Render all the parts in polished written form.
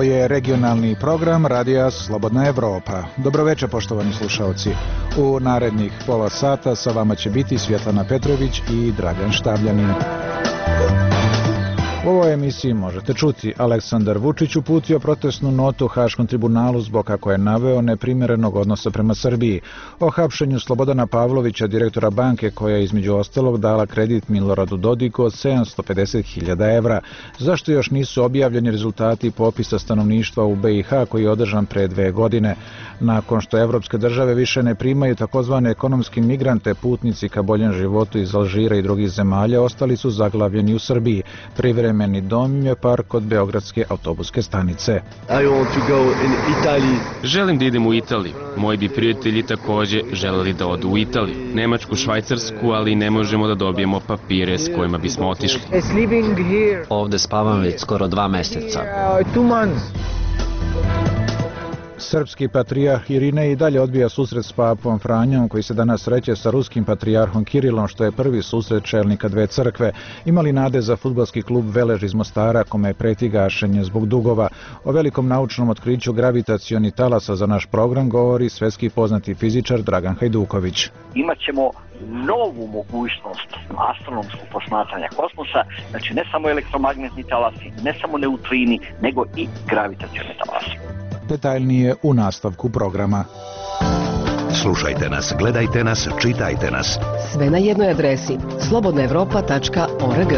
Ovo je regionalni program Radija Slobodna Evropa. Dobroveče, poštovani slušalci. U narednih pola sata sa vama će biti Svjetlana Petrović i Dragan Štavljanin. U ovoj emisiji možete čuti: Aleksandar Vučić uputio protestnu notu Haškom tribunalu zbog, kako je naveo, neprimjerenog odnosa prema Srbiji; o hapšenju Slobodana Pavlovića, direktora banke koja je između ostalog dala kredit Miloradu Dodiku od 750.000 evra; zašto još nisu objavljeni rezultati popisa stanovništva u BiH koji je održan pre 2 godine; nakon što evropske države više ne primaju takozvane ekonomske migrante, putnici ka boljem životu iz Alžira i drugih zemalja ostali su zaglavljeni u Srbiji. Privremeni dom je park kod beogradske autobuske stanice. Želim da idem u Italiju. Moji bi prijatelji također želeli da odu u Italiju, Nemačku, Švajcarsku, ali ne možemo da dobijemo papire s kojima bismo otišli. Ovdje spavam već skoro 2 mjeseca. Srpski patrijarh Irinej i dalje odbija susret s papom Franjom, koji se danas sreće sa ruskim patrijarhom Kirilom, što je prvi susret čelnika dve crkve. Imali nade za fudbalski klub Velež iz Mostara, kome je preti gašenje zbog dugova. O velikom naučnom otkriću gravitacionih talasa za naš program govori svetski poznati fizičar Dragan Hajduković. Imaćemo novu mogućnost astronomskog posmatranja kosmosa, znači ne samo elektromagnetni talasi, ne samo neutrini, nego i gravitacioni talasi. Detaljnije u nastavku programa. Slušajte nas, gledajte nas, čitajte nas. Sve na jednoj adresi: slobodnaevropa.org.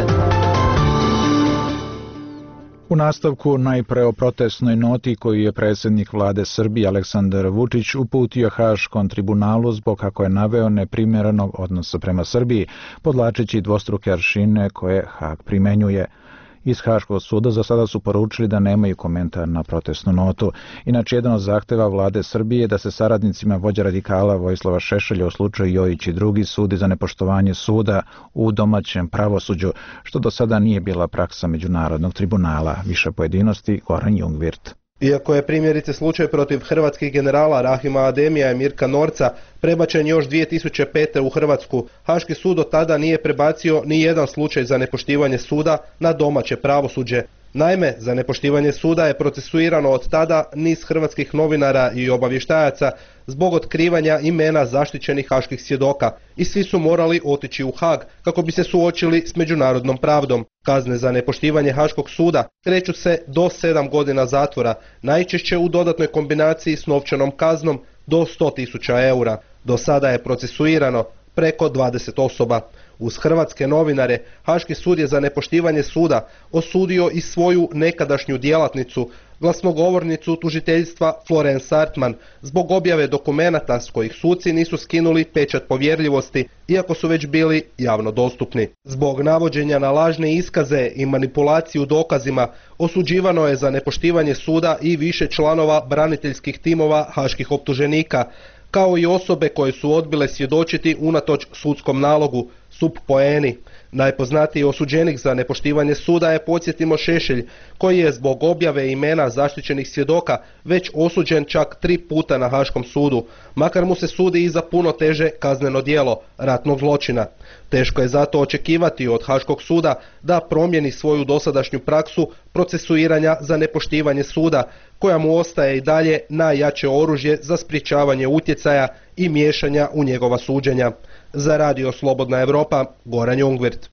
U nastavku najpre o protestnoj noti koju je predsjednik vlade Srbije Aleksandar Vučić uputio Haškom tribunalu zbog, kako je naveo, neprimjerenog odnosa prema Srbiji, podlačeći dvostruke aršine koje Hag primenjuje. Iz Haškog suda za sada su poručili da nemaju komentar na protestnu notu. Inače, jedan od zahteva vlade Srbije je da se saradnicima vođa radikala Vojislava Šešelja u slučaju Jojić i drugi sudi za nepoštovanje suda u domaćem pravosuđu, što do sada nije bila praksa Međunarodnog tribunala. Više pojedinosti Goran Jungvirt. Iako je primjerice slučaj protiv hrvatskih generala Rahima Ademija i Mirka Norca prebačen još 2005. u Hrvatsku, Haški sud od tada nije prebacio ni jedan slučaj za nepoštivanje suda na domaće pravosuđe. Naime, za nepoštivanje suda je procesuirano od tada niz hrvatskih novinara i obavještajaca zbog otkrivanja imena zaštićenih haških svjedoka i svi su morali otići u Hag kako bi se suočili s međunarodnom pravdom. Kazne za nepoštivanje Haškog suda kreću se do 7 godina zatvora, najčešće u dodatnoj kombinaciji s novčanom kaznom do 100.000 eura. Do sada je procesuirano preko 20 osoba. Uz hrvatske novinare, Haški sud je za nepoštivanje suda osudio i svoju nekadašnju djelatnicu, glasnogovornicu tužiteljstva Florence Artman, zbog objave dokumenata s kojih suci nisu skinuli pečat povjerljivosti, iako su već bili javno dostupni. Zbog navođenja na lažne iskaze i manipulaciju dokazima osuđivano je za nepoštivanje suda i više članova braniteljskih timova haških optuženika, kao i osobe koje su odbile svjedočiti unatoč sudskom nalogu, sub poeni. Najpoznatiji osuđenik za nepoštivanje suda je, podsjetimo, Šešelj, koji je zbog objave imena zaštićenih svjedoka već osuđen čak 3 puta na Haškom sudu, makar mu se sudi i za puno teže kazneno djelo ratnog zločina. Teško je zato očekivati od Haškog suda da promijeni svoju dosadašnju praksu procesuiranja za nepoštivanje suda, koja mu ostaje i dalje najjače oružje za sprječavanje utjecaja i miješanja u njegova suđenja. Za Radio Slobodna Evropa, Goran Jungvirt.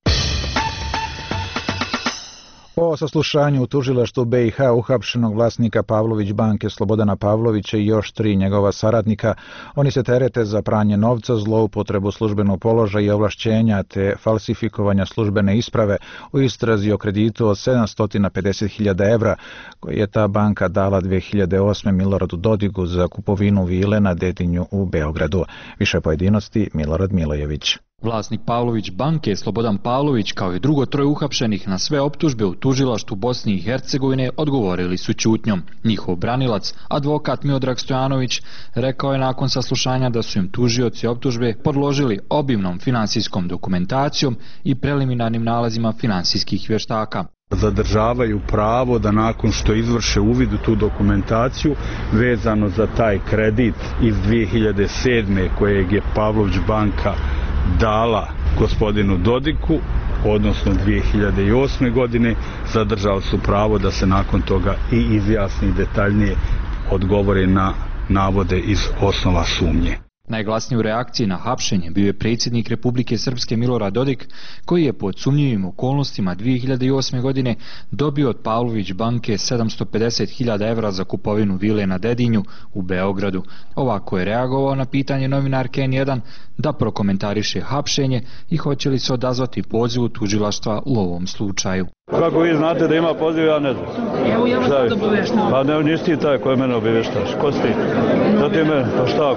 O saslušanju u tužilaštvu BiH uhapšenog vlasnika Pavlović banke Slobodana Pavlovića i još 3 njegova saradnika. Oni se terete za pranje novca, zloupotrebu službenog položaja i ovlašćenja te falsifikovanja službene isprave u istrazi o kreditu od 750.000 evra koji je ta banka dala 2008. Miloradu Dodigu za kupovinu vile na Dedinju u Beogradu. Više pojedinosti Milorad Milojević. Vlasnik Pavlović banke Slobodan Pavlović kao i drugo 3 uhapšenih na sve optužbe u tužilaštvu Bosne i Hercegovine odgovorili su ćutnjom. Njihov branilac, advokat Miodrag Stojanović, rekao je nakon saslušanja da su im tužioci optužbe podložili obimnom finansijskom dokumentacijom i preliminarnim nalazima finansijskih vještaka. Zadržavaju pravo da nakon što izvrše uvid u tu dokumentaciju vezano za taj kredit iz 2007. kojeg je Pavlović banka dala gospodinu Dodiku, odnosno 2008. godine, zadržali su pravo da se nakon toga i izjasni detaljnije odgovore na navode iz osnova sumnje. Najglasniji u reakciji na hapšenje bio je predsjednik Republike Srpske Milorad Dodik, koji je pod sumnjivim okolnostima 2008. godine dobio od Pavlović banke 750.000 evra za kupovinu vile na Dedinju u Beogradu. Ovako je reagovao na pitanje novinarke N1 da prokomentariše hapšenje i hoće li se odazvati pozivu tužilaštva u ovom slučaju. Kako vi znate da ima poziv, ja ne znam. Evo ja vas sad obaveštavam. Pa ne, nisi ti taj koji mene obavještaš. Ko si ti? Zatim mene, pa šta,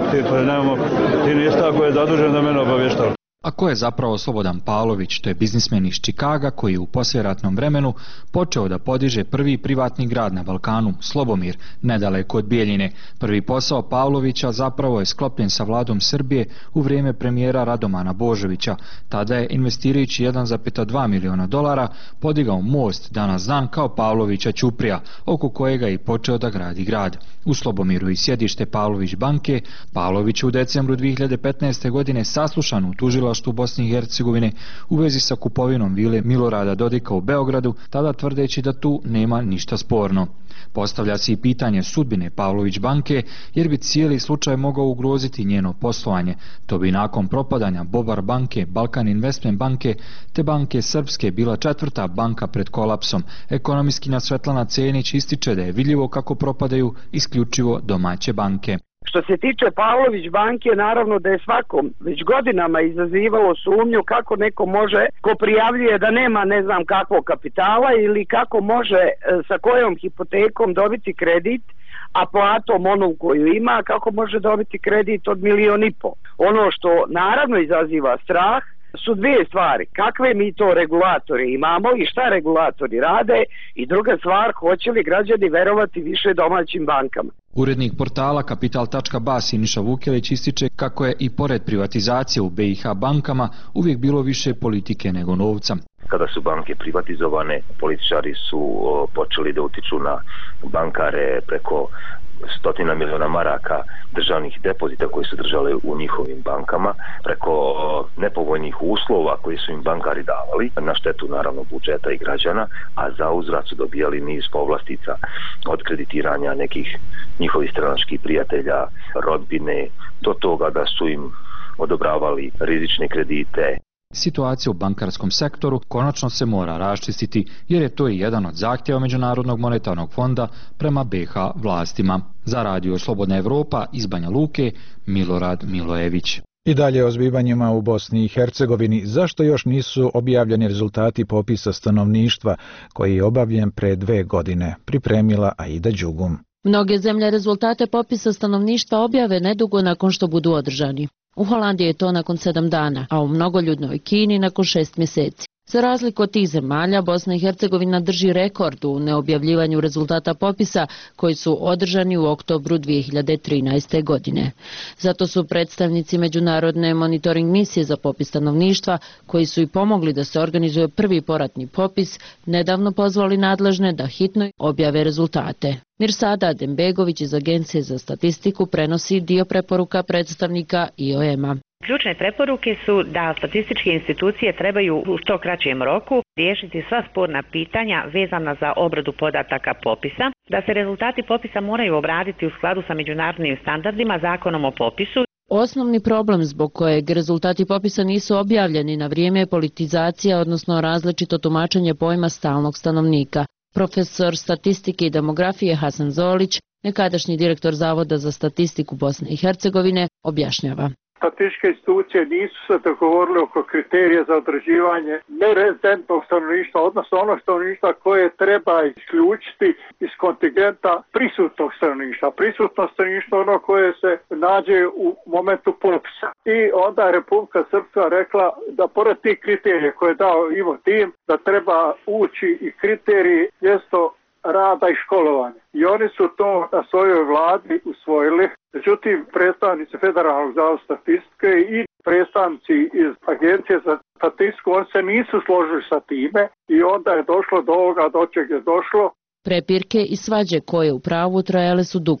ti nisi taj koji je zadužen da mene obavještava. A ko je zapravo Slobodan Pavlović? To je biznismen iz Čikaga koji je u poslijeratnom vremenu počeo da podiže prvi privatni grad na Balkanu, Slobomir, nedaleko od Bijeljine. Prvi posao Pavlovića zapravo je sklopljen sa vladom Srbije u vrijeme premijera Radomana Božovića. Tada je, investirajući $1,2 miliona, podigao most danas dan kao Pavlovića ćuprija, oko kojega je i počeo da gradi grad. U Slobomiru i sjedište Pavlović banke. Pavlović u decembru 2015. godine saslušan u tužilaštvu Bosne i Hercegovine u vezi sa kupovinom vile Milorada Dodika u Beogradu, tada tvrdeći da tu nema ništa sporno. Postavlja se i pitanje sudbine Pavlović banke, jer bi cijeli slučaj mogao ugroziti njeno poslovanje. To bi nakon propadanja Bobar banke, Balkan Investment banke te banke Srpske bila četvrta banka pred kolapsom. Ekonomistkinja Svetlana Cenić ističe da je vidljivo kako propadaju isključivo domaće banke. Što se tiče Pavlović banke, naravno da je svakom već godinama izazivalo sumnju kako neko može, ko prijavljuje da nema ne znam kakvog kapitala ili kako može sa kojom hipotekom dobiti kredit, a platom onu koju ima, kako može dobiti kredit od 1,5 miliona. Ono što naravno izaziva strah su dvije stvari. Kakve mi to regulatori imamo i šta regulatori rade, i druga stvar, hoće li građani verovati više domaćim bankama. Urednik portala Kapital.ba Siniša Vukelić ističe kako je i pored privatizacije u BiH bankama uvijek bilo više politike nego novca. Kada su banke privatizovane, političari su počeli da utiču na bankare preko 100 miliona maraka državnih depozita koji su držali u njihovim bankama, preko nepovoljnih uslova koji su im bankari davali, na štetu naravno budžeta i građana, a za uzvrat su dobijali niz povlastica od kreditiranja nekih njihovih stranačkih prijatelja, rodbine, do toga da su im odobravali rizične kredite. Situacija u bankarskom sektoru konačno se mora raščistiti, jer je to i jedan od zahtjeva Međunarodnog monetarnog fonda prema BiH vlastima. Za Radio Slobodna Evropa iz Banja Luke, Milorad Milojević. I dalje o zbivanjima u Bosni i Hercegovini. Zašto još nisu objavljeni rezultati popisa stanovništva koji je obavljen pre 2 godine? Pripremila Aida Đugum. Mnoge zemlje rezultate popisa stanovništva objave nedugo nakon što budu održani. U Holandiji je to nakon 7 dana, a u mnogoljudnoj Kini nakon 6 mjeseci. Za razliku od tih zemalja, Bosna i Hercegovina drži rekord u neobjavljivanju rezultata popisa koji su održani u oktobru 2013. godine. Zato su predstavnici Međunarodne monitoring misije za popis stanovništva, koji su i pomogli da se organizuje prvi poratni popis, nedavno pozvali nadležne da hitno objave rezultate. Mirsada Adembegović iz Agencije za statistiku prenosi dio preporuka predstavnika IOM-a. Ključne preporuke su da statističke institucije trebaju u što kraćem roku riješiti sva sporna pitanja vezana za obradu podataka popisa, da se rezultati popisa moraju obraditi u skladu sa međunarodnim standardima, zakonom o popisu. Osnovni problem zbog kojeg rezultati popisa nisu objavljeni na vrijeme je politizacija, odnosno različito tumačenje pojma stalnog stanovnika. Profesor statistike i demografije Hasan Zolić, nekadašnji direktor Zavoda za statistiku Bosne i Hercegovine, objašnjava. Statističke institucije nisu se dogovorile oko kriterija za određivanje nerezidentnog stanovništva, odnosno ono stanovništva koje treba isključiti iz kontingenta prisutnog stanovništva. Prisutno stanovništvo ono koje se nađe u momentu popisa. I onda je Republika Srpska rekla da pored tih kriterija koje je dao Ivo Tim, da treba ući i kriteriji mjesto rada i školovanja. I oni su to na svojoj vladi usvojili. Međutim, predstavnici Federalnog zavoda statistike i predstavnici iz Agencije za statistiku, oni se nisu složili sa time i onda je došlo do ovoga do čeg je došlo. Prepirke i svađe koje u pravu trajale su dugo.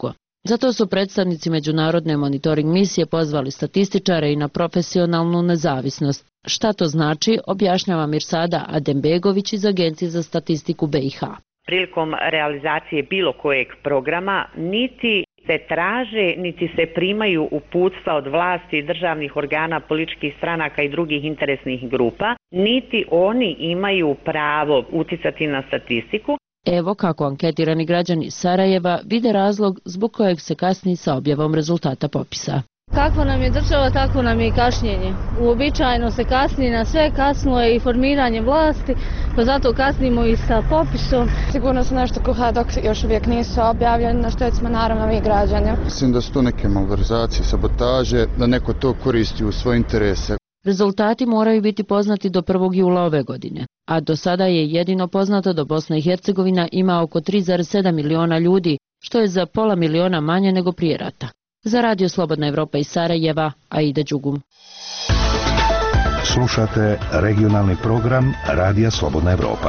Zato su predstavnici međunarodne monitoring misije pozvali statističare i na profesionalnu nezavisnost. Šta to znači, objašnjava Mirsada Adembegović iz Agencije za statistiku BiH. Prilikom realizacije bilo kojeg programa niti se traže, niti se primaju uputstva od vlasti, državnih organa, političkih stranaka i drugih interesnih grupa, niti oni imaju pravo uticati na statistiku. Evo kako anketirani građani Sarajeva vide razlog zbog kojeg se kasni sa objavom rezultata popisa. Kako nam je država, tako nam je i kašnjenje. Uobičajeno se kasni na sve, kasno je i formiranje vlasti, pa zato kasnimo i sa popisom. Sigurno su nešto kuha dok još uvijek nisu objavljeni, na što smo naravno mi građani. Mislim da su to neke malverzacije, sabotaže, da neko to koristi u svoje interese. Rezultati moraju biti poznati do 1. jula ove godine, a do sada je jedino poznato da Bosna i Hercegovina ima oko 3,7 miliona ljudi, što je za pola miliona manje nego prije rata. Za Radio Slobodna Evropa iz Sarajeva, Aida Đugum. Slušate regionalni program Radija Slobodna Evropa.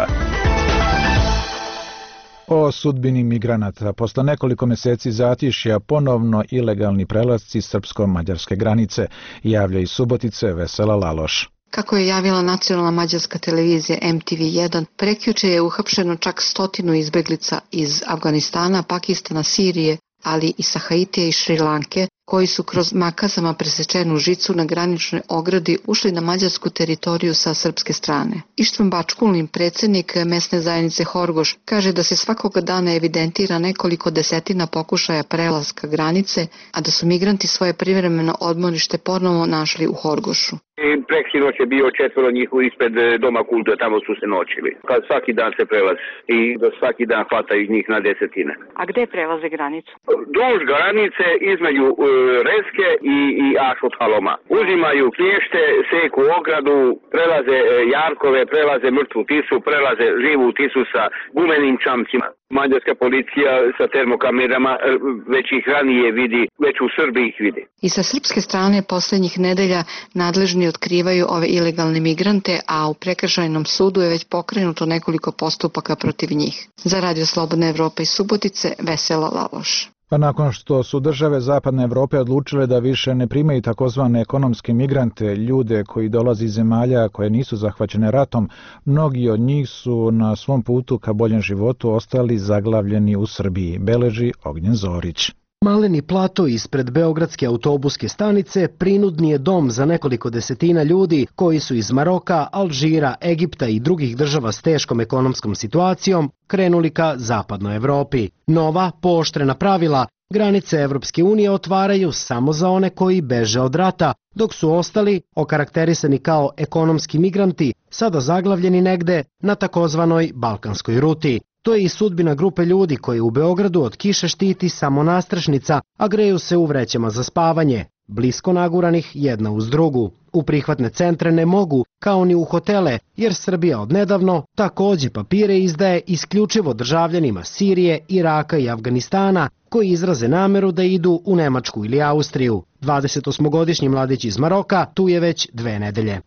O sudbini migranata. Posle nekoliko meseci zatišja ponovno ilegalni prelasci srpsko-mađarske granice, javlja iz Subotice Vesela Laloš. Kako je javila nacionalna mađarska televizija MTV1, prekjuče je uhapšeno čak 100 izbeglica iz Afganistana, Pakistana, Sirije, ali i sa Haitija i Šri Lanke, koji su kroz makazama presečenu žicu na graničnoj ogradi ušli na mađarsku teritoriju sa srpske strane. Ištvan Bačkulin, predsjednik mesne zajednice Horgoš, kaže da se svakoga dana evidentira nekoliko desetina pokušaja prelaska granice, a da su migranti svoje privremeno odmorište ponovo našli u Horgošu. Preksinoć je bio 4 njih ispred Doma kulture, tamo su se noćili. Kad svaki dan se prelazi i da svaki dan hvataju njih na desetine. A gde prelaze granicu? Duž granice između Reske i Ašot-Haloma. Uzimaju klješte, seku ogradu, prelaze jarkove, prelaze mrtvu tisu, prelaze živu tisu sa gumenim čamcima. Mađarska policija sa termokamerama već ih ranije vidi, već u Srbiji ih vidi. I sa srpske strane posljednjih nedelja nadležni otkrivaju ove ilegalne migrante, a u prekršajnom sudu je već pokrenuto nekoliko postupaka protiv njih. Za Radio Slobodna Evropa iz Subotice, Vesela Laloš. Pa nakon što su države Zapadne Evrope odlučile da više ne primaju takozvane ekonomske migrante, ljude koji dolaze iz zemalja koje nisu zahvaćene ratom, mnogi od njih su na svom putu ka boljem životu ostali zaglavljeni u Srbiji, beleži Ognjen Zorić. Maleni plato ispred beogradske autobuske stanice prinudni je dom za nekoliko desetina ljudi koji su iz Maroka, Alžira, Egipta i drugih država s teškom ekonomskom situacijom krenuli ka Zapadnoj Evropi. Nova, pooštrena pravila granice Evropske unije otvaraju samo za one koji beže od rata, dok su ostali, okarakterisani kao ekonomski migranti, sada zaglavljeni negde na takozvanoj balkanskoj ruti. To je i sudbina grupe ljudi koji u Beogradu od kiše štiti samo nastrešnica, a greju se u vrećama za spavanje, blisko naguranih jedna uz drugu. U prihvatne centre ne mogu, kao ni u hotele, jer Srbija odnedavno takođe papire izdaje isključivo državljanima Sirije, Iraka i Afganistana, koji izraze nameru da idu u Nemačku ili Austriju. 28-godišnji mladić iz Maroka tu je već 2 nedelje.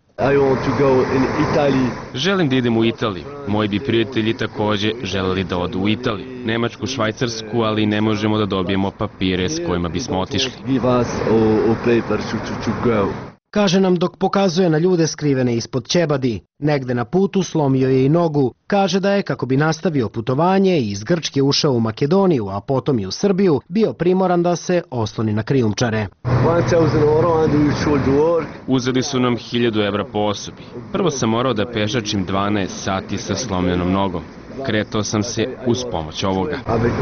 Želim da idem u Italiju. Moji bi prijatelji takođe želeli da odu u Italiju, Nemačku, Švajcarsku, ali ne možemo da dobijemo papire s kojima bismo otišli. Kaže nam dok pokazuje na ljude skrivene ispod ćebadi. Negde na putu slomio je i nogu. Kaže da je, kako bi nastavio putovanje i iz Grčke ušao u Makedoniju, a potom i u Srbiju, bio primoran da se osloni na krijumčare. Uzeli su nam 1000 evra po osobi. Prvo sam morao da pešačim 12 sati sa slomljenom nogom. Kretao sam se uz pomoć ovoga.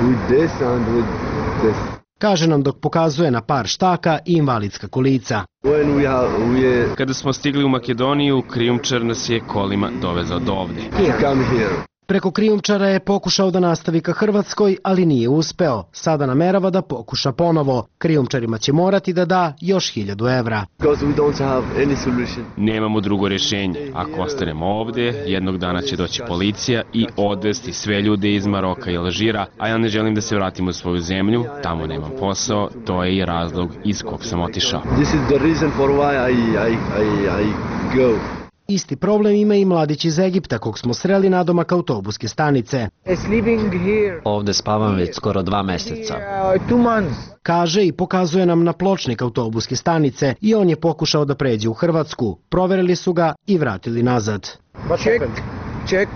Kaže nam dok pokazuje na par štaka i invalidska kolica. Kada smo stigli u Makedoniju, krijumčar nas je kolima dovezao do ovde. Preko krijumčara je pokušao da nastavi ka Hrvatskoj, ali nije uspeo. Sada namerava da pokuša ponovo. Krijumčarima će morati da da još 1000 evra. Nemamo drugo rješenje. Ako ostanemo ovde, jednog dana će doći policija i odvesti sve ljude iz Maroka i Alžira, a ja ne želim da se vratim u svoju zemlju, tamo nemam posao, to je i razlog iz kog sam otišao. Isti problem ima i mladić iz Egipta kog smo sreli nadomak autobuske stanice. Ovde spavam već skoro 2 meseca. Kaže i pokazuje nam na pločnik autobuske stanice i on je pokušao da pređe u Hrvatsku. Proverili su ga i vratili nazad. Check.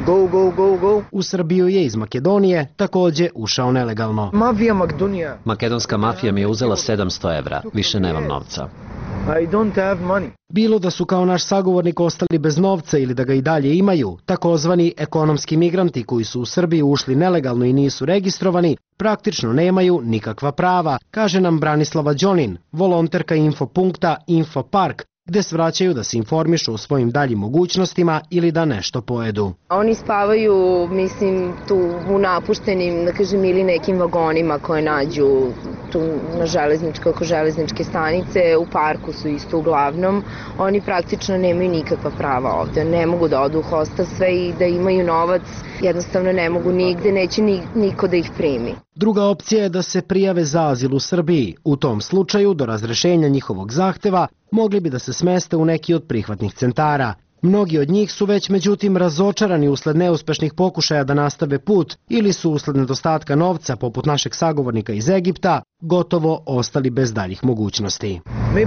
Go. U Srbiju je iz Makedonije takođe ušao nelegalno. Makedonska mafija mi je uzela 700 evra. Više nemam novca. I don't have money. Bilo da su kao naš sagovornik ostali bez novca ili da ga i dalje imaju, takozvani ekonomski migranti koji su u Srbiju ušli nelegalno i nisu registrovani, praktično nemaju nikakva prava, kaže nam Branislava Đonin, volonterka infopunkta Infopark, gde svraćaju da se informišu o svojim daljim mogućnostima ili da nešto pojedu. Oni spavaju, mislim, tu u napuštenim, da kažem, ili nekim vagonima koje nađu tu na oko železničke stanice, u parku su isto uglavnom. Oni praktično nemaju nikakva prava ovde, ne mogu da odu u hostel sve i da imaju novac, jednostavno ne mogu nigde, neće niko da ih primi. Druga opcija je da se prijave za azil u Srbiji. U tom slučaju, do razrešenja njihovog zahteva, mogli bi da se smeste u neki od prihvatnih centara. Mnogi od njih su već međutim razočarani usled neuspešnih pokušaja da nastave put ili su usled nedostatka novca, poput našeg sagovornika iz Egipta, gotovo ostali bez daljih mogućnosti.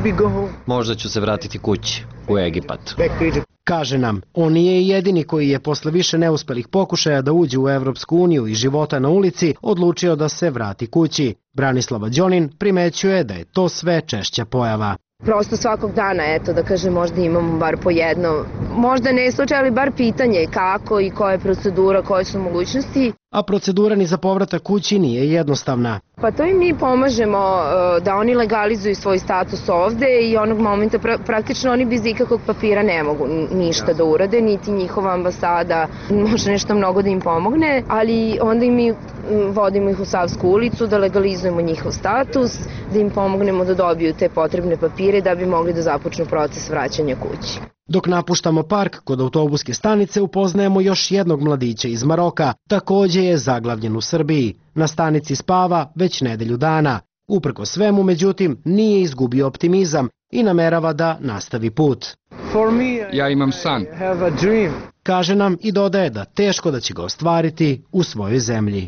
Možda ću se vratiti kući, u Egipat. Kaže nam, on nije jedini koji je posle više neuspelih pokušaja da uđe u Evropsku uniju i života na ulici odlučio da se vrati kući. Branislava Đonin primećuje da je to sve češća pojava. Prosto svakog dana, eto, da kažem, možda imamo bar po jedno, možda ne slučaj, ali bar pitanje kako i koja je procedura, koje su mogućnosti. A procedura ni za povratak kući nije jednostavna. Pa to im mi pomažemo da oni legalizuju svoj status ovde i onog momenta praktično oni bez ikakvog papira ne mogu ništa da urade, niti njihova ambasada može nešto mnogo da im pomogne, ali onda im mi vodimo ih u Savsku ulicu da legalizujemo njihov status, da im pomognemo da dobiju te potrebne papire da bi mogli da započnu proces vraćanja kući. Dok napuštamo park kod autobuske stanice upoznajemo još jednog mladića iz Maroka, takođe je zaglavljen u Srbiji. Na stanici spava već nedelju dana. Uprko svemu, međutim, nije izgubio optimizam i namerava da nastavi put. Ja imam san. Kaže nam i dodaje da teško da će ga ostvariti u svojoj zemlji.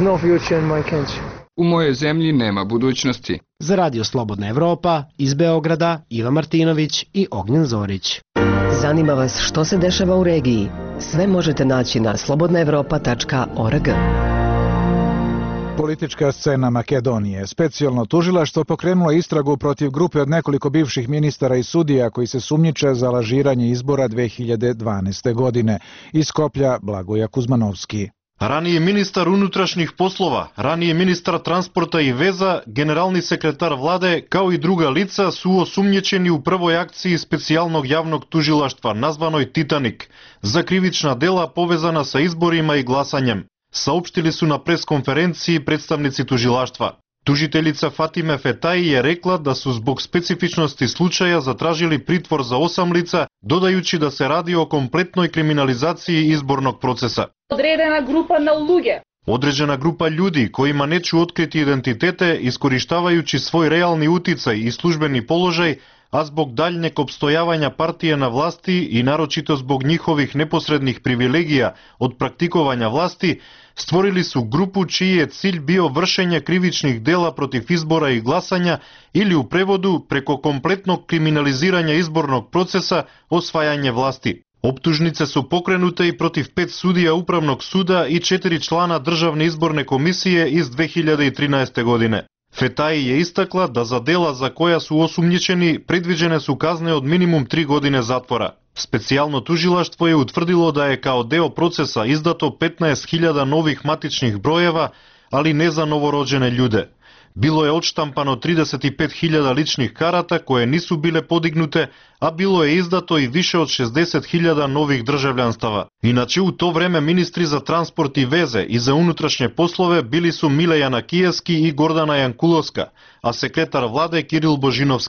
U mojoj zemlji nema budućnosti. Za Radio Slobodna Evropa, iz Beograda, Iva Martinović i Ognjen Zorić. Zanima vas što se dešava u regiji? Sve možete naći na slobodnaevropa.org. Politička scena Makedonije. Specijalno tužilaštvo pokrenulo istragu protiv grupe od nekoliko bivših ministara i sudija koji se sumnjiče za lažiranje izbora 2012. godine. Iz Skoplja Blagoja Kuzmanovski. Ranije ministar unutrašnjih poslova, ranije ministar transporta i veza, generalni sekretar vlade, kao i druga lica su osumnjičeni u prvoj akciji specijalnog javnog tužilaštva, nazvanoj Titanik, za krivična dela povezana sa izborima i glasanjem. Saopštili su na preskonferenciji predstavnici tužilaštva. Tužiteljica Fatime Fetaji je rekla da su zbog specifičnosti slučaja zatražili pritvor za 8 lica, dodajući da se radi o kompletnoj kriminalizaciji izbornog procesa. Određena grupa ljudi kojima neću otkriti identitete iskorištavajući svoj realni uticaj i službeni položaj, a zbog daljnjeg opstojavanja partije na vlasti i naročito zbog njihovih neposrednih privilegija od praktikovanja vlasti, stvorili su grupu čiji je cilj bio vršenje krivičnih dela protiv izbora i glasanja ili u prevodu preko kompletnog kriminaliziranja izbornog procesa osvajanje vlasti. Optužnice su pokrenute i protiv 5 sudija Upravnog suda i 4 člana Državne izborne komisije iz 2013. godine. Fetaji je istakla da za dela za koja su osumnjičeni predviđene su kazne od minimum 3 godine zatvora. Specijalno tužilaštvo je utvrdilo da je kao deo procesa izdato 15.000 novih matičnih brojeva, ali ne za novorođene ljude. Bilo je odštampano 35.000 ličnih karata koje nisu bile podignute, a bilo je izdato i više od 60.000 novih državljanstava. Inače, u to vreme ministri za transport i veze i za unutrašnje poslove bili su Mile Janakijevski i Gordana Jankulovska, a sekretar vlade Kiril Božinovski.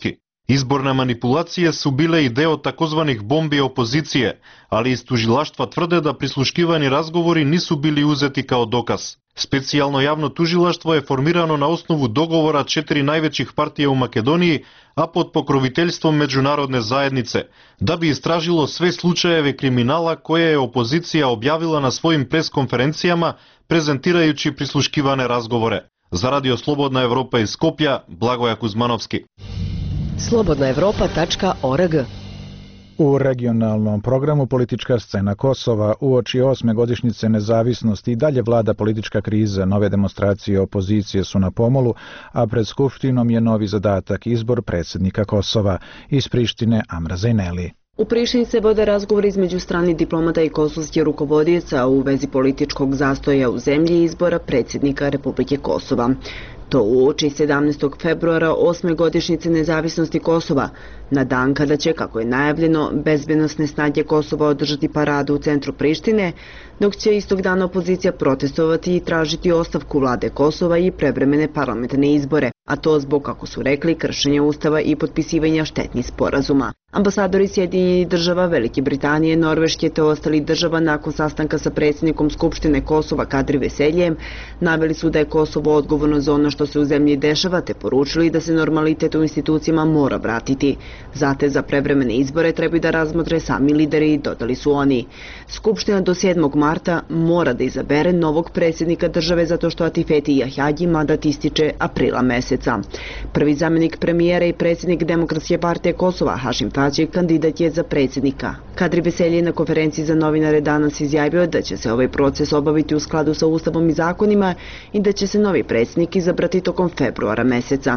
Изборна манипулација су биле и дeo takozvanih бомби опозиcije, ali iz tužilaštva tvrde da prisluškivani razgovori nisu bili uzeti kao dokaz. Специјално јавно тужилаштво е формирано на основу договора 4 највеćih партија у Македонiji, а под покровителjstvom меđunarodne заеднице, да би истражило све случаеви криминала које е опозиција објавила на својим пресконференцијама, презентирајуći прислушкиване разговоре. За Радио Слободна Европа из Скопја, Благоја Кузмановски. slobodnaevropa.org. U regionalnom programu Politička scena Kosova uoči 8. godišnjice nezavisnosti i dalje vlada politička kriza, nove demonstracije opozicije su na pomolu, a pred Skupštinom je novi zadatak izbor predsjednika Kosova. Iz Prištine Amra Zajneli. U Prištini se vode razgovori između stranih diplomata i kosovskih rukovodioca u vezi političkog zastoja u zemlji i izbora predsjednika Republike Kosova. To uoči 17. februara 8. godišnjice nezavisnosti Kosova, na dan kada će, kako je najavljeno, bezbednosne snage Kosova održati paradu u centru Prištine, dok će istog dana opozicija protestovati i tražiti ostavku vlade Kosova i prevremene parlamentarne izbore, a to zbog, kako su rekli, kršenja ustava i potpisivanja štetnih sporazuma. Ambasadori Sjedinjenih država, Velike Britanije, Norveške te ostalih država nakon sastanka sa predsjednikom Skupštine Kosova Kadri Veseljem naveli su da je Kosovo odgovorno za ono što se u zemlji dešava, te poručili da se normalitet u institucijama mora vratiti. Zate za prevremene izbore trebaju da razmotre sami lideri, dodali su oni. Skupština do 7. marta mora da izabere novog predsjednika države zato što Atifeti Jahjagi mandat ističe aprila meseca. Prvi zamjenik premijera i predsjednik Demokratske partije Kosova Hašim Tači kandidat je za predsjednika. Kadri Veselje na konferenciji za novinare danas izjavio da će se ovaj proces obaviti u skladu sa ustavom i zakonima i da će se novi predsjednik izabrati tokom februara meseca.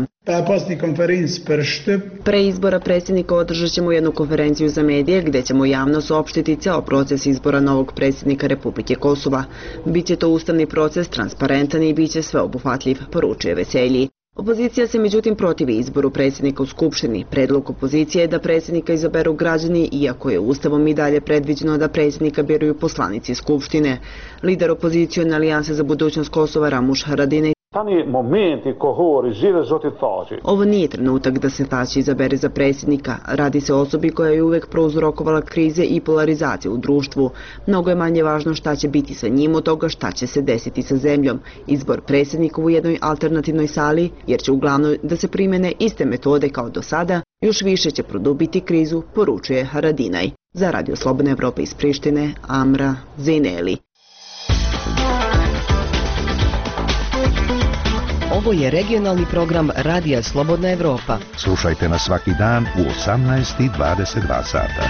Pre izbora predsjednika održat ćemo jednu konferenciju za medije gdje ćemo javno saopštiti ceo proces izbora novog predsjednika Republike Kosova. Biće to ustavni proces, transparentan i biće sveobuhvatljiv, poručuje Veselji. Opozicija se međutim protivi izboru predsjednika u Skupštini. Predlog opozicije je da predsjednika izaberu građani, iako je ustavom i dalje predviđeno da predsjednika biraju poslanici Skupštine. Lider opozicione alijanse za budućnost Kosova Ramuš Haradinaj ovo nije trenutak da se Tači izabere za predsjednika. Radi se o osobi koja je uvek prouzrokovala krize i polarizacije u društvu. Mnogo je manje važno šta će biti sa njim od toga šta će se desiti sa zemljom. Izbor predsjednika u jednoj alternativnoj sali, jer će uglavnom da se primene iste metode kao do sada, još više će produbiti krizu, poručuje Haradinaj. Za Radio Slobodne Evrope iz Prištine, Amra Zajneli. Ovo je regionalni program Radija Slobodna Evropa. Slušajte nas svaki dan u 18:22 sata.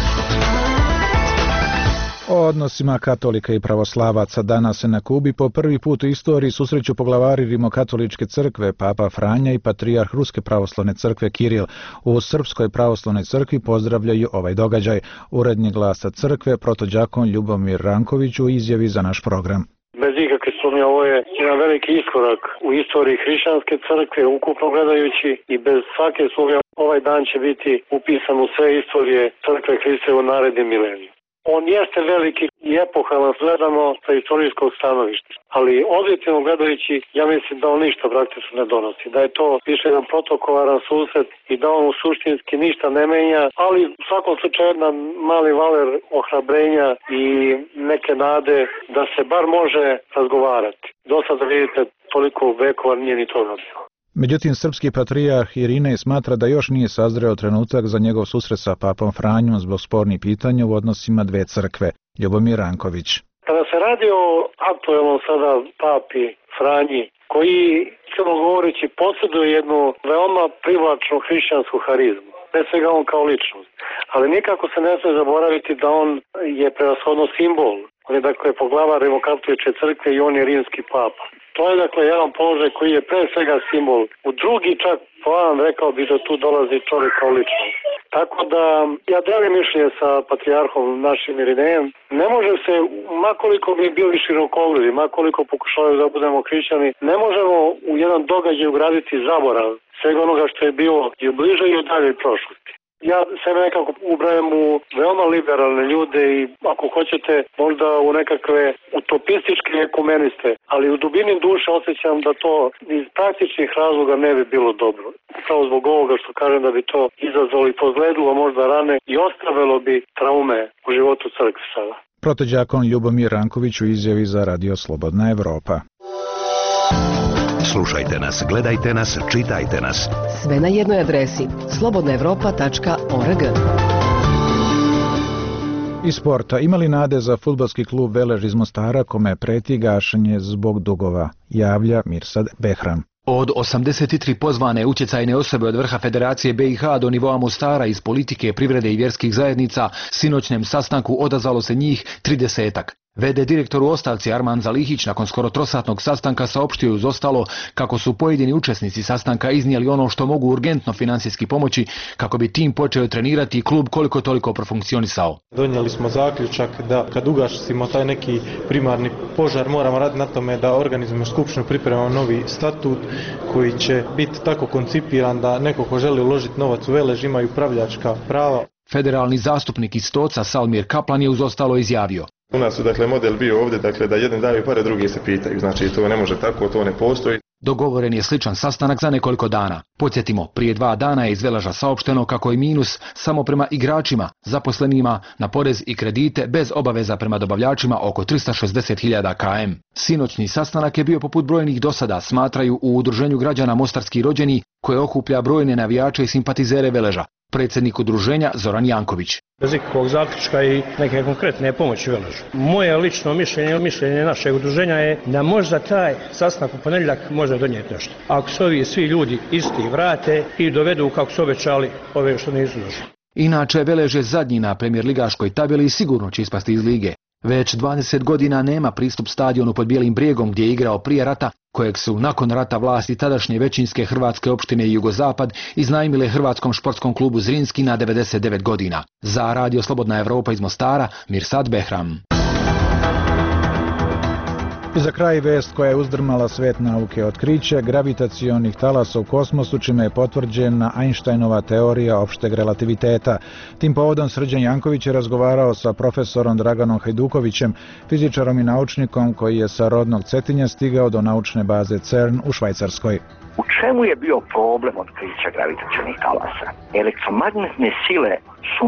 O odnosima katolika i pravoslavaca danas se na Kubi po prvi put u istoriji susreću poglavari Rimokatoličke crkve, Papa Franja i patrijarh Ruske pravoslavne crkve Kiril. U Srpskoj pravoslavnoj crkvi pozdravljaju ovaj događaj. Urednik Glasa crkve, protođakon Ljubomir Ranković u izjavi za naš program. Bez ikakve sumnje ovo je jedan veliki iskorak u istoriji hrišćanske crkve, ukupno gledajući, i bez svake sumnje ovaj dan će biti upisan u sve istorije crkve Hriste u narednim milenijima. On jeste veliki i epohalan gledano sa istorijskog stanovišta, ali objektivno gledajući ja mislim da on ništa praktično ne donosi, da je to više jedan protokolaran susret i da on suštinski ništa ne menja, ali u svakom slučaju jedan mali valer ohrabrenja i neke nade da se bar može razgovarati. Do sada vidite toliko vekova nije ni to radio. Međutim, srpski patrijarh Irinej smatra da još nije sazreo trenutak za njegov susret sa papom Franjom zbog spornih pitanja u odnosima dve crkve. Ljubomir Ranković. Kada se radi o aktuelnom sada papi Franji, koji, samo govoreći, posjeduje jednu veoma privlačnu hrišćansku harizmu, ne svega on kao ličnost, ali nikako se ne smije zaboraviti da on je prevashodno simbol. On je dakle poglavar Rimokatoličke crkve i on je rimski papa. To je dakle jedan položaj koji je pre svega simbol. U drugi čak plan rekao bi da tu dolazi čovjek kao ličnost. Tako da ja delim mišljenje sa patrijarhom našim Irinejem. Ne može se, makoliko bi bili širokogledi, makoliko pokušavaju da budemo hrišćani, ne možemo u jedan događaj ugraditi zaborav svega onoga što je bilo i u bližoj i u daljoj prošlosti. Ja sebe nekako ubrajam u veoma liberalne ljude i ako hoćete možda u nekakve utopističke ekumeniste, ali u dubini duše osjećam da to iz praktičnih razloga ne bi bilo dobro. Upravo zbog ovoga što kažem da bi to izazvalo i pozledilo možda rane i ostavilo bi traume u životu crkve sada. Protođakon Ljubomir Ranković u izjavi za Radio Slobodna Evropa. Slušajte nas, gledajte nas, čitajte nas. Sve na jednoj adresi slobodnaevropa.org. Iz sporta, imali nade za fudbalski klub Velež iz Mostara kome preti gašenje zbog dugova, javlja Mirsad Behram. Od 83 pozvane utjecajne osobe od vrha Federacije BiH do nivoa Mostara iz politike, privrede i vjerskih zajednica, sinoćnem sastanku odazvalo se njih 30-ak. VD direktor u ostavci Arman Zalihić nakon skoro trosatnog sastanka saopštio uz ostalo kako su pojedini učesnici sastanka iznijeli ono što mogu urgentno financijski pomoći kako bi tim počeo trenirati i klub koliko toliko profunkcionisao. Donijeli smo zaključak da kad ugasimo taj neki primarni požar moramo raditi na tome da organizujemo skupštinu, pripremamo novi statut koji će biti tako koncipiran da neko ko želi uložiti novac u Velež ima i upravljačka prava. Federalni zastupnik iz Stoca Salmir Kaplan je uz ostalo izjavio. U nas su model bio ovdje da jedni daju pare, drugi se pitaju, znači to ne može tako, to ne postoji. Dogovoren je sličan sastanak za nekoliko dana. Podsjetimo, prije 2 dana je iz Veleža saopšteno kako je minus samo prema igračima, zaposlenima, na porez i kredite bez obaveza prema dobavljačima oko 360.000 km. Sinoćni sastanak je bio poput brojnih dosada, smatraju u Udruženju građana Mostarski rođeni koje okuplja brojne navijače i simpatizere Veleža. Predsjednik udruženja Zoran Janković. Bez ikakvog zaključka i neke konkretne pomoći Veležu. Moje lično mišljenje našeg udruženja je da možda taj sastanak u ponedjeljak može donijeti nešto. Ako se ovi svi ljudi isti vrate i dovedu kako su obećali ove što nisu došli. Inače, Velež je zadnji na premijer ligaškoj tabeli i sigurno će ispasti iz lige. Već 20 godina nema pristup stadionu pod Bijelim brijegom gdje je igrao prije rata, kojeg su nakon rata vlasti tadašnje većinske hrvatske opštine i Jugozapad iznajmile Hrvatskom športskom klubu Zrinski na 99 godina. Za Radio Slobodna Evropa iz Mostara, Mirsad Behram. I za kraj vest koja je uzdrmala svet nauke, otkriće gravitacionih talasa u kosmosu, čime je potvrđena Einsteinova teorija opšteg relativiteta. Tim povodom Srđan Janković je razgovarao sa profesorom Draganom Hajdukovićem, fizičarom i naučnikom koji je sa rodnog Cetinja stigao do naučne baze CERN u Švajcarskoj. U čemu je bio problem otkrića gravitacionih talasa? Elektromagnetne sile su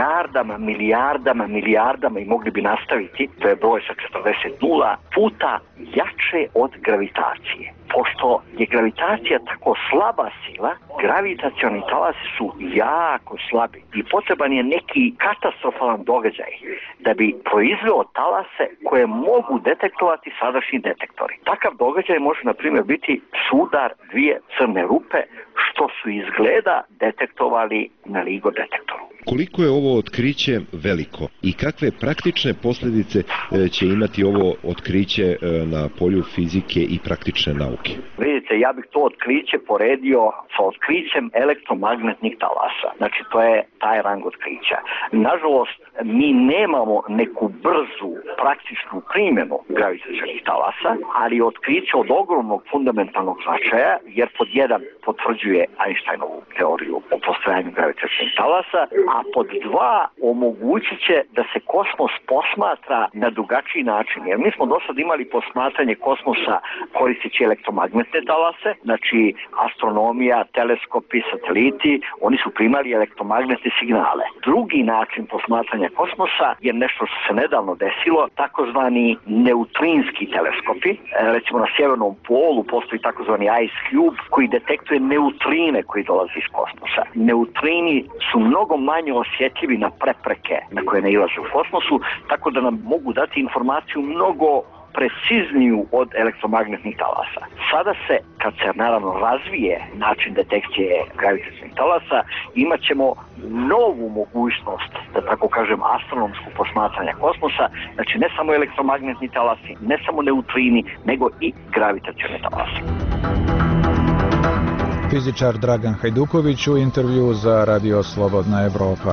milijardama i mogli bi nastaviti, to je broj sa 40 nula, puta jače od gravitacije. Pošto je gravitacija tako slaba sila, gravitacioni talasi su jako slabi i potreban je neki katastrofalan događaj da bi proizveo talase koje mogu detektovati sadašnji detektori. Takav događaj može, na primjer, biti sudar 2 crne rupe, što su izgleda detektovali na LIGO detektoru. Koliko je ovo otkriće veliko i kakve praktične posljedice će imati ovo otkriće na polju fizike i praktične nauke? Vidite, ja bih to otkriće poredio sa otkrićem elektromagnetnih talasa. Znači, to je taj rang otkrića. Nažalost, mi nemamo neku brzu praktičnu primjenu gravitacionih talasa, ali otkriće od ogromnog fundamentalnog značaja, jer pod 1 potvrđuje Einsteinovu teoriju o postojanju gravitacionih talasa, a pod 2 omogućit će da se kosmos posmatra na drugačiji način. Jer mi smo do sad imali posmatranje kosmosa koristeći elektromagnetne talase, znači astronomija, teleskopi, sateliti, oni su primali elektromagnetne signale. Drugi način posmatranja kosmosa je nešto što se nedavno desilo, takozvani neutrinski teleskopi. Recimo na sjevernom polu postoji takozvani Ice Cube koji detektuje neutrine koji dolaze iz kosmosa. Neutrini su mnogo manje osjetljivi na prepreke na koje nailaze u kosmosu, tako da nam mogu dati informaciju mnogo precizniju od elektromagnetnih talasa. Sada se, kad se naravno razvije način detekcije gravitacionih talasa, imat ćemo novu mogućnost, da tako kažem, astronomsku posmatranja kosmosa, znači ne samo elektromagnetni talasi, ne samo neutrini, nego i gravitacione talase. Fizičar Dragan Hajduković u intervju za Radio Slobodna Evropa.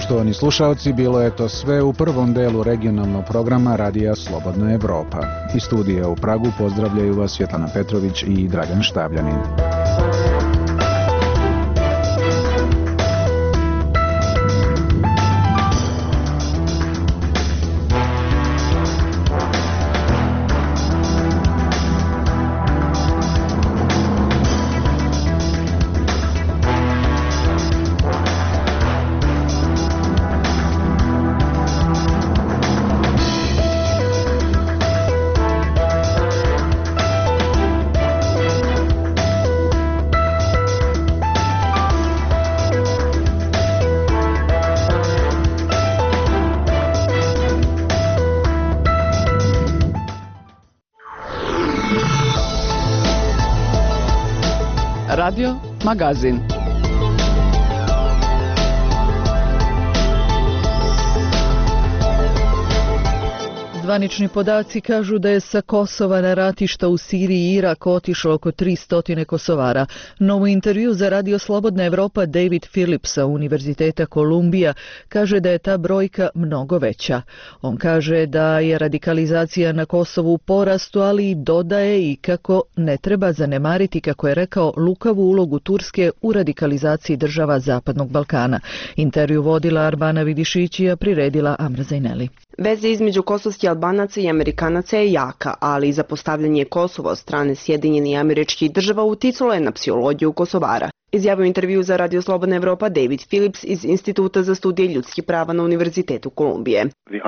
Poštovani slušalci, bilo je to sve u prvom delu regionalnog programa Radija Slobodna Evropa. Iz studija u Pragu pozdravljaju vas Svjetlana Petrović i Dragan Štavljanin. Radio Magazin. Zvanični podaci kažu da je sa Kosova na ratišta u Siriji i Iraku otišlo oko 300 Kosovara. No u intervju za Radio Slobodna Evropa David Phillips sa Univerziteta Kolumbija kaže da je ta brojka mnogo veća. On kaže da je radikalizacija na Kosovu u porastu, ali i dodaje i kako ne treba zanemariti, kako je rekao, lukavu ulogu Turske u radikalizaciji država Zapadnog Balkana. Intervju vodila Arbana Vidišić, a priredila Amra Zajneli. Veza između kosovskih Albanaca i Amerikanaca je jaka, ali zapostavljanje Kosova od strane Sjedinjenih Američkih Država uticalo je na psihologiju Kosovara. Izjavio intervju za Radio Slobodna Evropa David Phillips iz Instituta za studije ljudskih prava na Univerzitetu Kolumbije.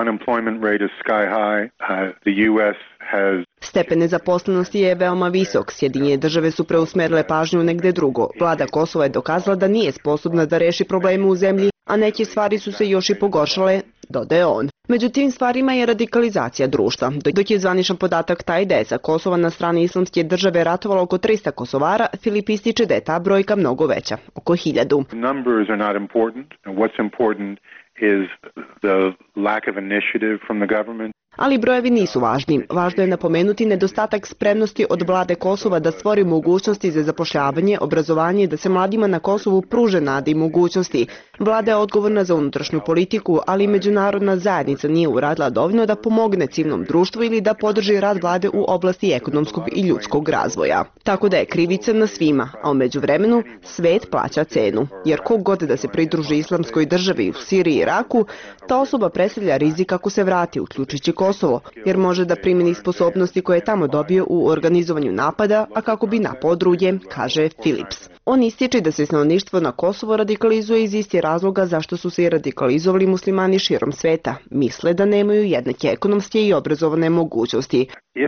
Stepen nezaposlenosti je veoma visok. Sjedinjene države su preusmerile pažnju negde drugo. Vlada Kosova je dokazala da nije sposobna da reši probleme u zemlji, a neke stvari su se još i pogoršale, dodaje on. Među tim stvarima je radikalizacija društva. Dok je zvaničan podatak taj da je sa Kosova na strani Islamske države ratovalo oko 300 Kosovara, Filip ističe da je ta brojka mnogo veća, oko 1000. Numbers are not important. What's important is the lack of initiative from the government. Ali brojevi nisu važni. Važno je napomenuti nedostatak spremnosti od vlade Kosova da stvori mogućnosti za zapošljavanje, obrazovanje i da se mladima na Kosovu pruže nade i mogućnosti. Vlada je odgovorna za unutrašnju politiku, ali međunarodna zajednica nije uradila dovoljno da pomogne civilnom društvu ili da podrži rad vlade u oblasti ekonomskog i ljudskog razvoja. Tako da je krivica na svima, a u međuvremenu svet plaća cenu. Jer kogod da se pridruži Islamskoj državi u Siriji i Iraku, ta osoba predstavlja rizik ako se vrati, uključujući Kosovo, jer može da primeni sposobnosti koje je tamo dobio u organizovanju napada, a kako bi napao druge, kaže Phillips. On ističe da se stanovništvo na Kosovo radikalizuje iz istih razloga zašto su se i radikalizovali muslimani širom sveta. Misle da nemaju jednake ekonomske i obrazovane mogućnosti.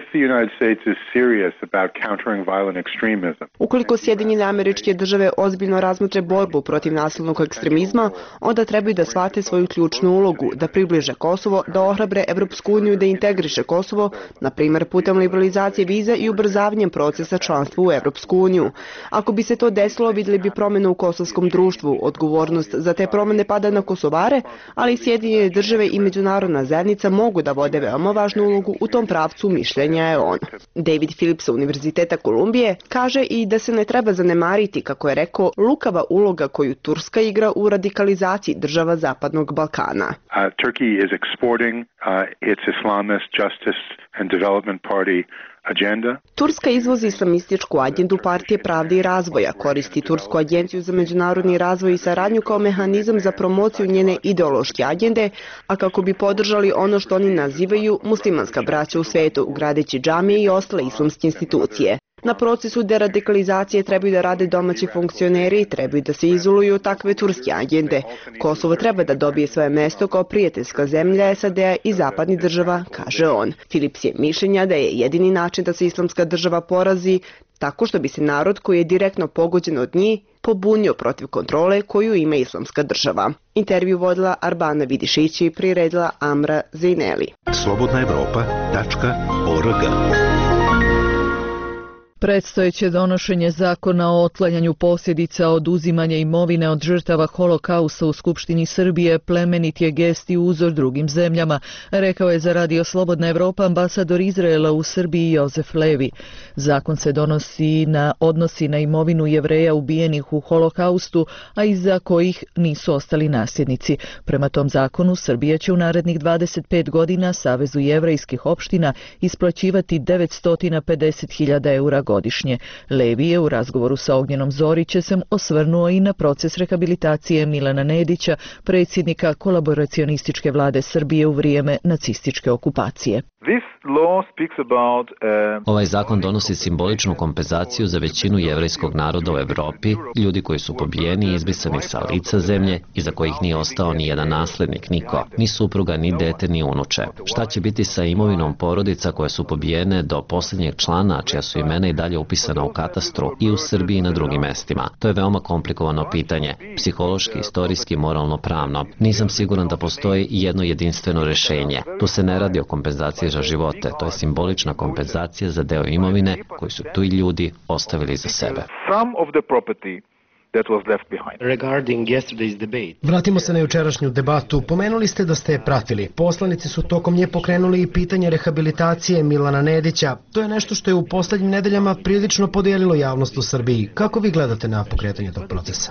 Ukoliko Sjedinjene Američke Države ozbiljno razmotre borbu protiv nasilnog ekstremizma, onda trebaju da shvate svoju ključnu ulogu, da približe Kosovo, da ohrabre Evropsku uniju da integriše Kosovo, na primjer putem liberalizacije viza i ubrzavanjem procesa članstva u Evropsku uniju. Ako bi se to desilo, vidjeli bi promjene u kosovskom društvu. Odgovornost za te promjene pada na Kosovare, ali Sjedinjene države i međunarodna zajednica mogu da vode veoma važnu ulogu u tom pravcu, mišljenja je on. David Phillips sa Univerziteta Kolumbije kaže i da se ne treba zanemariti, kako je rekao, lukava uloga koju Turska igra u radikalizaciji država Zapadnog Balkana. Turkey is exporting its Islamist Justice and Development Party agenda. Turska izvozi islamističku agendu Partije pravde i razvoja, koristi Tursku agenciju za međunarodni razvoj i saradnju kao mehanizam za promociju njene ideološke agende, a kako bi podržali ono što oni nazivaju muslimanska braća u svetu, gradeći džamije i ostale islamske institucije. Na procesu deradikalizacije trebaju da rade domaći funkcioneri i trebaju da se izoluju takve turske agende. Kosovo treba da dobije svoje mesto kao prijateljska zemlja SAD-a i zapadnih država, kaže on. Phillips je mišljenja da je jedini način da se islamska država porazi tako što bi se narod koji je direktno pogođen od njih pobunio protiv kontrole koju ima islamska država. Intervju vodila Arbana Vidišić i priredila Amra Zajneli. Slobodnaevropa.org Predstojeće donošenje zakona o otklanjanju posljedica oduzimanja imovine od žrtava holokausta u Skupštini Srbije plemenit je gest i uzor drugim zemljama, rekao je za Radio Slobodna Evropa ambasador Izraela u Srbiji Jozef Levi. Zakon se odnosi na imovinu Jevreja ubijenih u holokaustu, a iza kojih nisu ostali nasljednici. Prema tom zakonu Srbija će u narednih 25 godina Savezu jevrejskih opština isplaćivati 950.000 eura godišnje. Levi je u razgovoru sa Ognjenom Zorićem osvrnuo i na proces rehabilitacije Milana Nedića, predsjednika kolaboracionističke vlade Srbije u vrijeme nacističke okupacije. Ovaj zakon donosi simboličnu kompenzaciju za većinu jevrejskog naroda u Evropi, ljudi koji su pobijeni i izbrisani sa lica zemlje i za kojih nije ostao ni jedan naslednik, niko, ni supruga, ni dete, ni unuče. Šta će biti sa imovinom porodica koje su pobijene do posljednjeg člana, čija su imena i dalje upisana u katastru i u Srbiji i na drugim mestima? To je veoma komplikovano pitanje, psihološki, istorijski, moralno, pravno. Nisam siguran da postoji jedno jedinstveno rješenje. Tu se ne radi o kompenzaciji za živote, to je simbolična kompenzacija za deo imovine koji su tu i ljudi ostavili za sebe. Vratimo se na jučerašnju debatu. Pomenuli ste da ste je pratili. Poslanici su tokom nje pokrenuli i pitanje rehabilitacije Milana Nedića. To je nešto što je u posljednjim nedeljama prilično podijelilo javnost u Srbiji. Kako vi gledate na pokretanje tog procesa?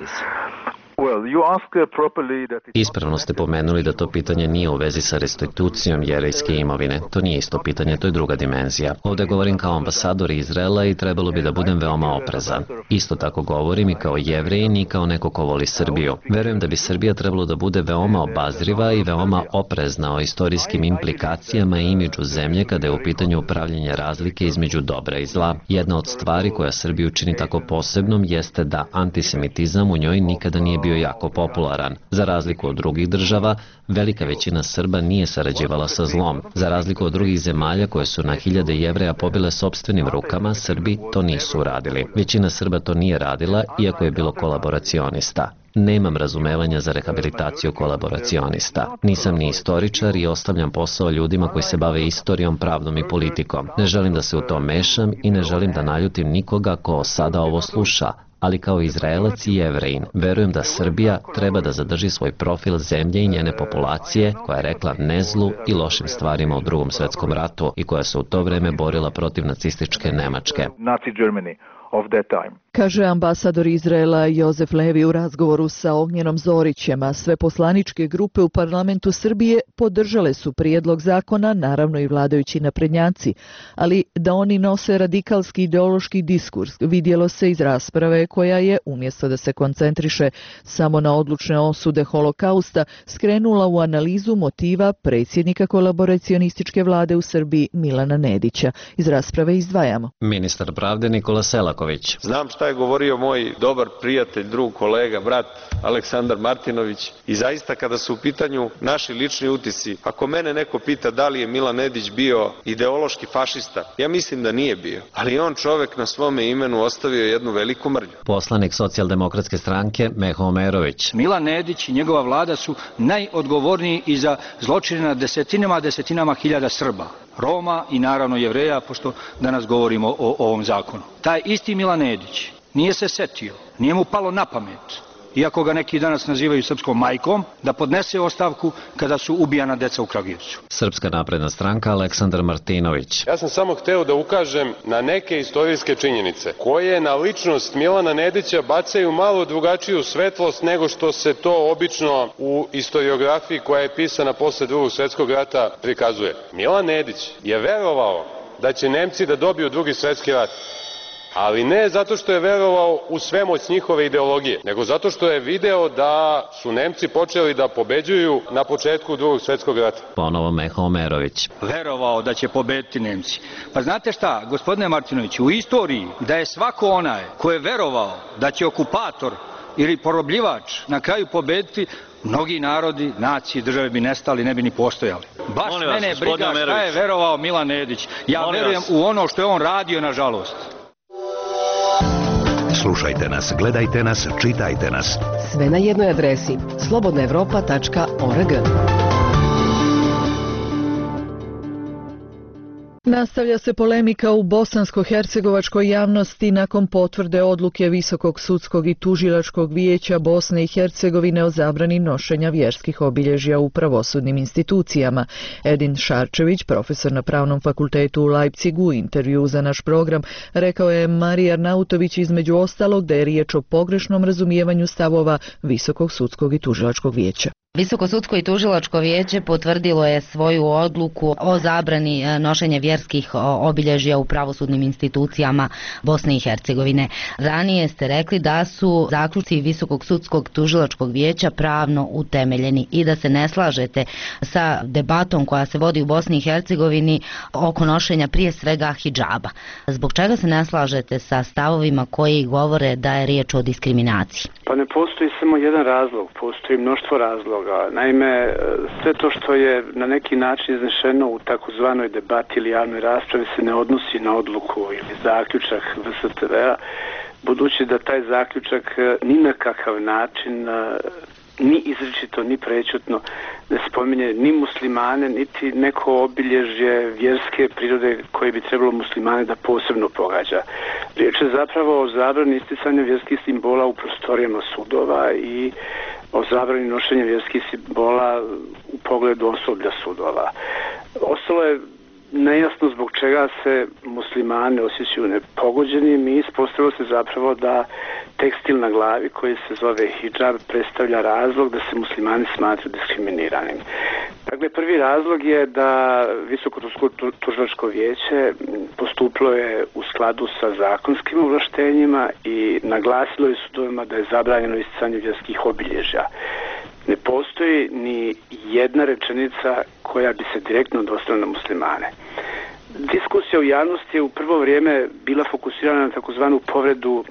Ispravno ste pomenuli da to pitanje nije u vezi sa restitucijom jevrejske imovine. To nije isto pitanje, to je druga dimenzija. Ovdje govorim kao ambasador Izraela i trebalo bi da budem veoma oprezan. Isto tako govorim i kao Jevrejin i kao neko ko voli Srbiju. Verujem da bi Srbija trebalo da bude veoma obazriva i veoma oprezna o istorijskim implikacijama i imidžu zemlje kada je u pitanju upravljanje razlike između dobra i zla. Jedna od stvari koja Srbiju čini tako posebnom jeste da antisemitizam u njoj nikada nije bio jako popularan. Za razliku od drugih država, velika većina Srba nije sarađivala sa zlom. Za razliku od drugih zemalja koje su na hiljade Jevreja pobile sopstvenim rukama, Srbi to nisu uradili. Većina Srba to nije radila, iako je bilo kolaboracionista. Nemam razumevanja za rehabilitaciju kolaboracionista. Nisam ni istoričar i ostavljam posao ljudima koji se bave istorijom, pravdom i politikom. Ne želim da se u to mešam i ne želim da naljutim nikoga ko sada ovo sluša, ali kao Izraelac i Jevrejin verujem da Srbija treba da zadrži svoj profil zemlje i njene populacije koja je rekla ne zlu i lošim stvarima u Drugom svjetskom ratu i koja se u to vreme borila protiv nacističke Nemačke. Kaže ambasador Izraela Jozef Levi u razgovoru sa Ognjenom Zorićem, a sve poslaničke grupe u parlamentu Srbije podržale su prijedlog zakona, naravno i vladajući naprednjaci, ali da oni nose radikalski ideološki diskurs vidjelo se iz rasprave koja je, umjesto da se koncentriše samo na odlučne osude holokausta, skrenula u analizu motiva predsjednika kolaboracionističke vlade u Srbiji Milana Nedića. Iz rasprave izdvajamo. Ministar pravde Nikola Selaković. Znam šta je govorio moj dobar prijatelj, drug, kolega, brat Aleksandar Martinović i zaista kada su u pitanju naši lični utisci, ako mene neko pita da li je Milan Nedić bio ideološki fašista, ja mislim da nije bio, ali on čovek na svome imenu ostavio jednu veliku mrlju. Poslanik Socijaldemokratske stranke Meho Omerović. Milan Nedić i njegova vlada su najodgovorniji i za zločine na desetinama hiljada Srba, Roma i naravno Jevreja, pošto danas govorimo o ovom zakonu. Taj isti Milan Nedić nije se setio, nije mu palo na pamet, iako ga neki danas nazivaju srpskom majkom, da podnese ostavku kada su ubijana deca u Kragujevcu. Srpska napredna stranka Aleksandar Martinović. Ja sam samo hteo da ukažem na neke istorijske činjenice koje na ličnost Milana Nedića bacaju malo drugačiju svetlost nego što se to obično u istoriografiji koja je pisana posle Drugog svjetskog rata prikazuje. Milan Nedić je verovao da će Nemci da dobiju Drugi svjetski rat, ali ne zato što je verovao u svemoć njihove ideologije, nego zato što je video da su Nemci počeli da pobeđuju na početku Drugog svjetskog rata. Ponovo Meho Omerović. Verovao da će pobediti Nemci. Pa znate šta, gospodine Martinoviću, u istoriji da je svako onaj ko je verovao da će okupator ili porobljivač na kraju pobediti, mnogi narodi, nacije, države bi nestali, ne bi ni postojali. Baš mene briga šta je verovao Milan Nedić. Ja verujem u ono što je on radio, nažalost. Slušajte nas, gledajte nas, čitajte nas. Sve na jednoj adresi slobodnaevropa.org. Nastavlja se polemika u bosansko-hercegovačkoj javnosti nakon potvrde odluke Visokog sudskog i tužilačkog vijeća Bosne i Hercegovine o zabrani nošenja vjerskih obilježja u pravosudnim institucijama. Edin Šarčević, profesor na Pravnom fakultetu u Leipzigu, u intervju za naš program, rekao je Marija Arnautović između ostalog da je riječ o pogrešnom razumijevanju stavova Visokog sudskog i tužilačkog vijeća. Visoko sudsko i tužilačko vijeće potvrdilo je svoju odluku o zabrani nošenja vjerskih obilježja u pravosudnim institucijama Bosne i Hercegovine. Ranije ste rekli da su zaključci Visokog sudskog tužilačkog vijeća pravno utemeljeni i da se ne slažete sa debatom koja se vodi u Bosni i Hercegovini oko nošenja prije svega hidžaba. Zbog čega se ne slažete sa stavovima koji govore da je riječ o diskriminaciji? Pa ne postoji samo jedan razlog, postoji mnoštvo razloga. Naime, sve to što je na neki način iznešeno u takozvanoj debati ili javnoj raspravi se ne odnosi na odluku ili zaključak VSTV-a, budući da taj zaključak ni na kakav način ni izričito, ni prečutno ne spominje ni muslimane, niti neko obilježje vjerske prirode koje bi trebalo muslimane da posebno pogađa. Riječ je zapravo o zabrani isticanja vjerskih simbola u prostorijama sudova i o zabrani nošenja vjerskih simbola u pogledu osoblja sudova. Ostalo je nejasno zbog čega se muslimane osjećaju nepogođenim i ispostavilo se zapravo da tekstil na glavi koji se zove hidžab predstavlja razlog da se muslimani smatraju diskriminiranim. Dakle, prvi razlog je da Visoko tužilačko vijeće postupilo je u skladu sa zakonskim ovlaštenjima i naglasilo je sudovima da je zabranjeno isticanje vjerskih obilježja. Ne postoji ni jedna rečenica koja bi se direktno odnosila na muslimane. Diskusija u javnosti je u prvo vrijeme bila fokusirana na takozvanu povredu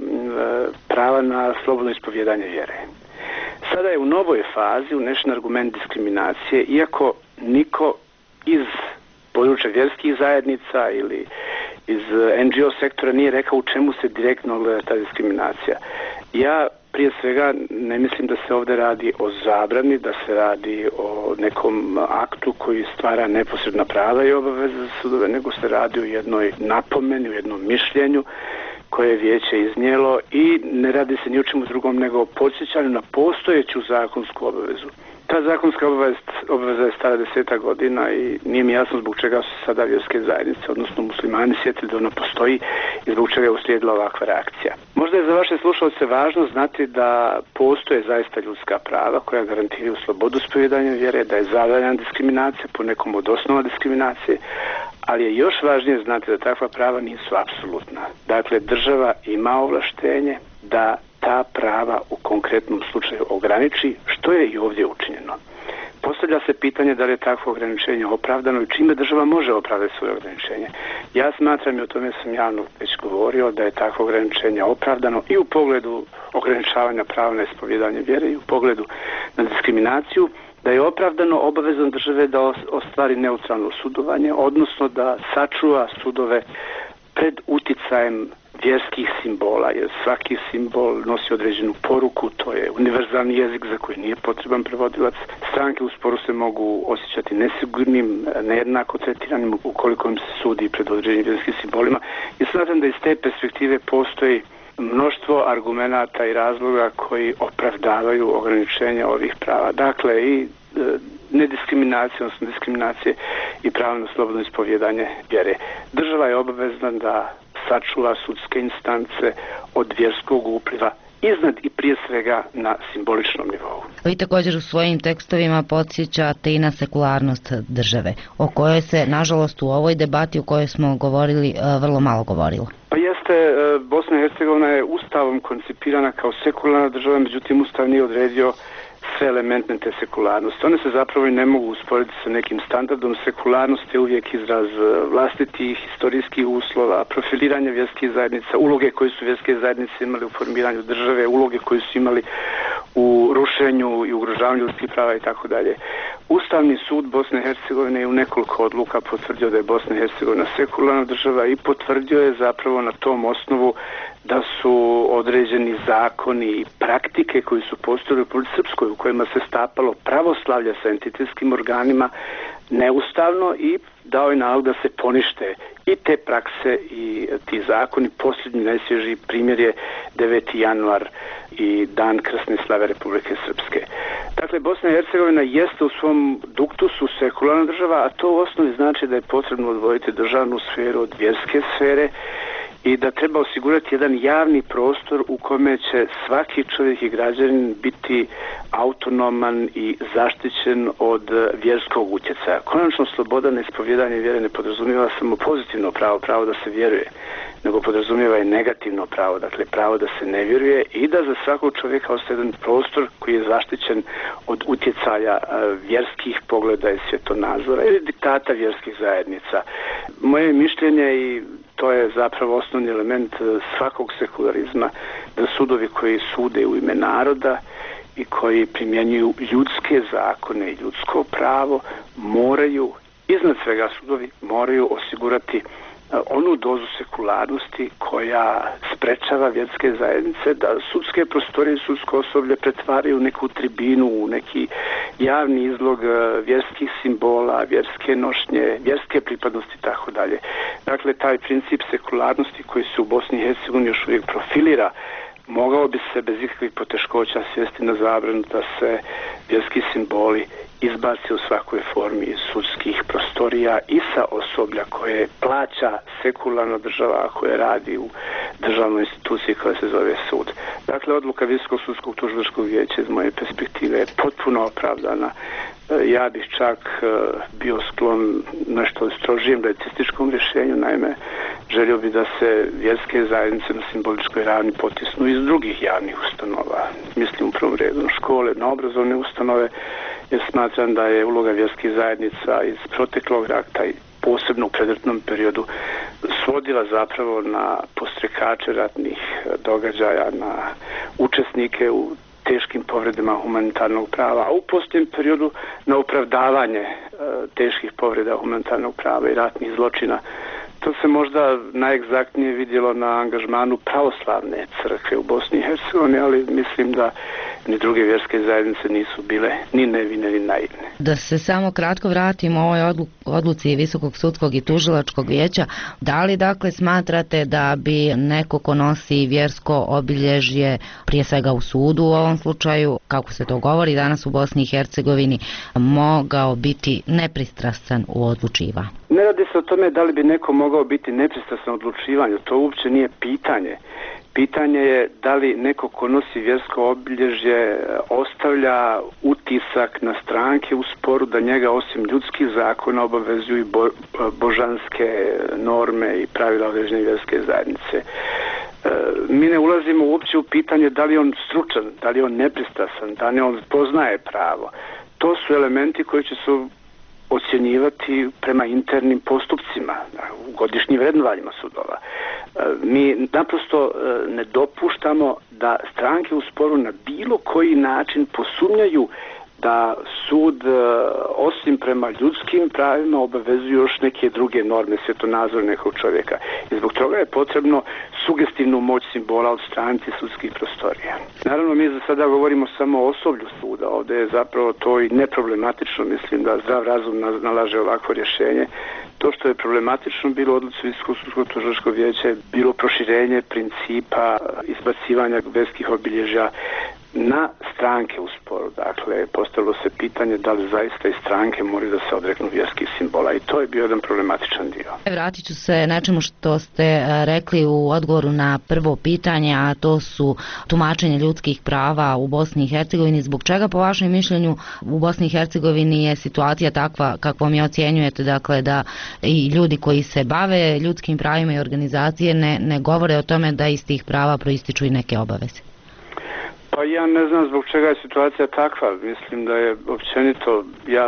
prava na slobodno ispovjedanje vjere. Sada je u novoj fazi unešen argument diskriminacije, iako niko iz područja vjerskih zajednica ili iz NGO sektora nije rekao u čemu se direktno ogleda ta diskriminacija. Ja prije svega ne mislim da se ovdje radi o zabrani, da se radi o nekom aktu koji stvara neposredna prava i obaveze za sudove, nego se radi o jednoj napomeni, o jednom mišljenju koje je vijeće iznijelo i ne radi se ni o čemu drugom nego o podsjećanju na postojeću zakonsku obavezu. Ta zakonska obaveza je stara 10 godina i nije mi jasno zbog čega su sada vjerske zajednice, odnosno muslimani, sjetili da ona postoji i zbog čega je uslijedila ovakva reakcija. Možda je za vaše slušalce važno znati da postoje zaista ljudska prava koja garantiraju slobodu ispovjedanja vjere, da je zabranjena diskriminacija po nekom od osnova diskriminacije, ali je još važnije znati da takva prava nisu apsolutna. Dakle, država ima ovlaštenje da ta prava u konkretnom slučaju ograniči, što je i ovdje učinjeno. Postavlja se pitanje da li je takvo ograničenje opravdano i čime država može opravdati svoje ograničenje. Ja smatram, i o tome sam javno već govorio, da je takvo ograničenje opravdano i u pogledu ograničavanja prava na ispovjedanje vjere i u pogledu na diskriminaciju, da je opravdano obavezom države da ostvari neutralno sudovanje, odnosno da sačuva sudove pred uticajem vjerskih simbola, jer svaki simbol nosi određenu poruku, to je univerzalni jezik za koji nije potreban prevodilac. Stranke u sporu se mogu osjećati nesigurnim, nejednako tretiranim ukoliko im se sudi pred određenim vjerskim simbolima. I smatram da iz te perspektive postoji mnoštvo argumenata i razloga koji opravdavaju ograničenja ovih prava. Dakle, i nediskriminacije, odnosno diskriminacije i pravo na slobodno ispovjedanje vjere. Država je obavezna da sačuva sudske instance od vjerskog upliva iznad i prije svega na simboličnom nivou. Vi također u svojim tekstovima podsjećate i na sekularnost države, o kojoj se, nažalost, u ovoj debati o kojoj smo govorili, vrlo malo govorilo. Pa jeste, Bosna i Hercegovina je ustavom koncipirana kao sekularna država, međutim Ustav nije odredio sve elemente te sekularnosti. One se zapravo i ne mogu usporediti sa nekim standardom. Sekularnost je uvijek izraz vlastitih historijskih uslova, profiliranja vjerskih zajednica, uloge koje su vjerske zajednice imali u formiranju države, uloge koje su imali u rušenju i ugrožavanju ljudskih prava i tako dalje. Ustavni sud Bosne i Hercegovine je u nekoliko odluka potvrdio da je Bosna i Hercegovina sekularna država i potvrdio je zapravo na tom osnovu da su određeni zakoni i praktike koji su postojali u Republici Srpskoj, u kojima se stapalo pravoslavlje sa entitetskim organima, neustavno i dao je nalog da se ponište i te prakse i ti zakoni. Posljednji najsvježiji primjer je 9. januar i dan krsne slave Republike Srpske. Dakle, Bosna i Hercegovina jeste u svom duktusu sekularna država, a to u osnovi znači da je potrebno odvojiti državnu sferu od vjerske sfere i da treba osigurati jedan javni prostor u kome će svaki čovjek i građanin biti autonoman i zaštićen od vjerskog utjecaja. Konačno, sloboda na ispovjedanje vjere ne podrazumijeva samo pozitivno pravo da se vjeruje, nego podrazumijeva i negativno pravo, dakle pravo da se ne vjeruje i da za svakog čovjeka ostaje jedan prostor koji je zaštićen od utjecaja vjerskih pogleda i svjetonazora ili diktata vjerskih zajednica. Moje mišljenje, i to je zapravo osnovni element svakog sekularizma, da sudovi koji sude u ime naroda i koji primjenjuju ljudske zakone i ljudsko pravo moraju, iznad svega sudovi, moraju osigurati onu dozu sekularnosti koja sprečava vjerske zajednice da sudske prostorije i sudsko osoblje pretvaraju u neku tribinu, u neki javni izlog vjerskih simbola, vjerske nošnje, vjerske pripadnosti i tako dalje. Dakle, taj princip sekularnosti koji se u Bosni i Hercegovini još uvijek profilira, mogao bi se bez ikakvih poteškoća svesti na zabranu da se vjerski simboli izbaci u svakoj formi iz sudskih prostorija i sa osoblja koje plaća sekularna država, a koje radi u državnoj instituciji koja se zove sud. Dakle, odluka Visokog sudskog tužilačkog vijeća iz moje perspektive je potpuno opravdana. Ja bih čak bio sklon nešto strožijem recističkom rješenju, naime želio bi da se vjerske zajednice na simboličkoj ravni potisnu iz drugih javnih ustanova. Mislim u prvom redu na škole, na obrazovne ustanove, jer smatram da je uloga vjerskih zajednica iz proteklog rata i posebno u predratnom periodu svodila zapravo na postrekače ratnih događaja, na učesnike u teškim povredama humanitarnog prava, a u posljednjem periodu na opravdavanje teških povreda humanitarnog prava i ratnih zločina. To se možda najegzaktnije vidjelo na angažmanu pravoslavne crkve u Bosni i Hercegovini, ali mislim da ni druge vjerske zajednice nisu bile ni nevine ni naivne. Da se samo kratko vratimo o ovoj odluci Visokog sudskog i tužilačkog vijeća, da li dakle smatrate da bi neko ko nosi vjersko obilježje, prije svega u sudu u ovom slučaju, kako se to govori danas u Bosni i Hercegovini, mogao biti nepristrasan u odlučivanju? Ne radi se o tome da li bi neko mogao biti nepristrasan u odlučivanju, to uopće nije pitanje. Pitanje je da li neko ko nosi vjersko obilježje ostavlja utisak na stranke u sporu da njega osim ljudskih zakona obavezuju i božanske norme i pravila određene vjerske zajednice. Mi ne ulazimo uopće u pitanje da li je on stručan, da li je on nepristrasan, da li on poznaje pravo. To su elementi koji će se ocjenjivati prema internim postupcima, u godišnjim vrednovanjima sudova. Mi naprosto ne dopuštamo da stranke u sporu na bilo koji način posumnjaju da sud osim prema ljudskim pravima obavezuju još neke druge norme svjetonazora nekog čovjeka. I zbog toga je potrebno sugestivnu moć simbola odstraniti sudskih prostorija. Naravno, mi za sada govorimo samo o osoblju suda. Ovdje je zapravo to i neproblematično. Mislim da zdrav razum nalaže ovakvo rješenje. To što je problematično bilo odluci Visokog sudskog tužilačkog vijeća je bilo proširenje principa izbacivanja vjerskih obilježja na stranke u sporu. Dakle, postavilo se pitanje da li zaista i stranke moraju da se odreknu vjerskih simbola i to je bio jedan problematičan dio. Vratit ću se nečemu što ste rekli u odgovoru na prvo pitanje, a to su tumačenje ljudskih prava u Bosni i Hercegovini. Zbog čega po vašem mišljenju u Bosni i Hercegovini je situacija takva kakvom je ocjenjujete, dakle da i ljudi koji se bave ljudskim pravima i organizacije ne govore o tome da iz tih prava proističu i neke obaveze? Pa ja ne znam zbog čega je situacija takva. Mislim da je općenito,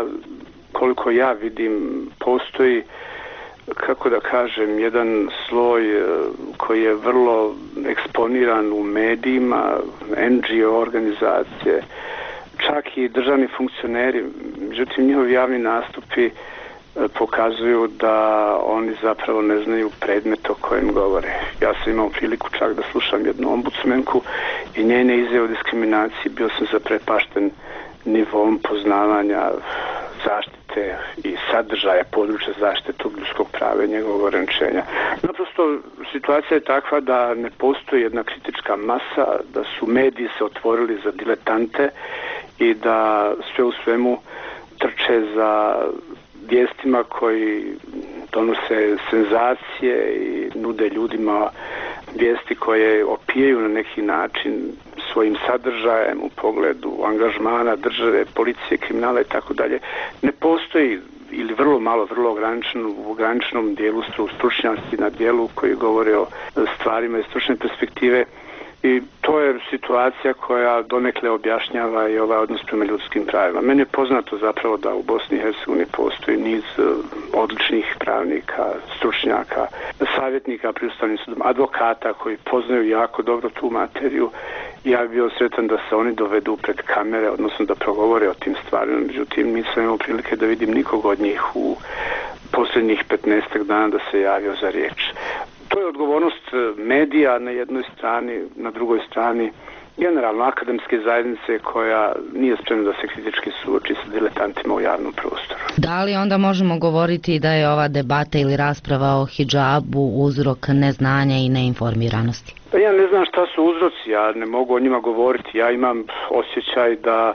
koliko ja vidim, postoji, kako da kažem, jedan sloj koji je vrlo eksponiran u medijima, NGO organizacije, čak i državni funkcioneri. Međutim, njihovi javni nastupi pokazuju da oni zapravo ne znaju predmet o kojem govore. Ja sam imao priliku čak da slušam jednu ombudsmenku i njene izjave o diskriminaciji, bio sam zaprepašten nivom poznavanja zaštite zaštite i sadržaja područja zaštite tog ljudskog prava i njegovog ograničenja. Naprosto situacija je takva da ne postoji jedna kritička masa, da su mediji se otvorili za diletante i da sve u svemu trče za vijestima koji donose senzacije i nude ljudima vijesti koje opijaju na neki način svojim sadržajem u pogledu angažmana države, policije, kriminala i tako dalje. Ne postoji ili vrlo malo, vrlo u ograničenom dijelu stručnjaci na dijelu koji govore o stvarima iz stručne perspektive. I to je situacija koja donekle objašnjava i ovaj odnos prema ljudskim pravima. Meni je poznato zapravo da u Bosni i Hercegovini postoji niz odličnih pravnika, stručnjaka, savjetnika pri Ustavnim sudom, advokata koji poznaju jako dobro tu materiju. Ja bih bio sretan da se oni dovedu pred kamere, odnosno da progovore o tim stvarima. Međutim, nisam imao prilike da vidim nikog od njih u posljednjih 15 dana da se javio za riječ. To je odgovornost medija na jednoj strani, na drugoj strani generalno akademske zajednice koja nije spremna da se kritički suoči sa diletantima u javnom prostoru. Da li onda možemo govoriti da je ova debata ili rasprava o hidžabu uzrok neznanja i neinformiranosti? Pa ja ne znam šta su uzroci, ja ne mogu o njima govoriti. Ja imam osjećaj da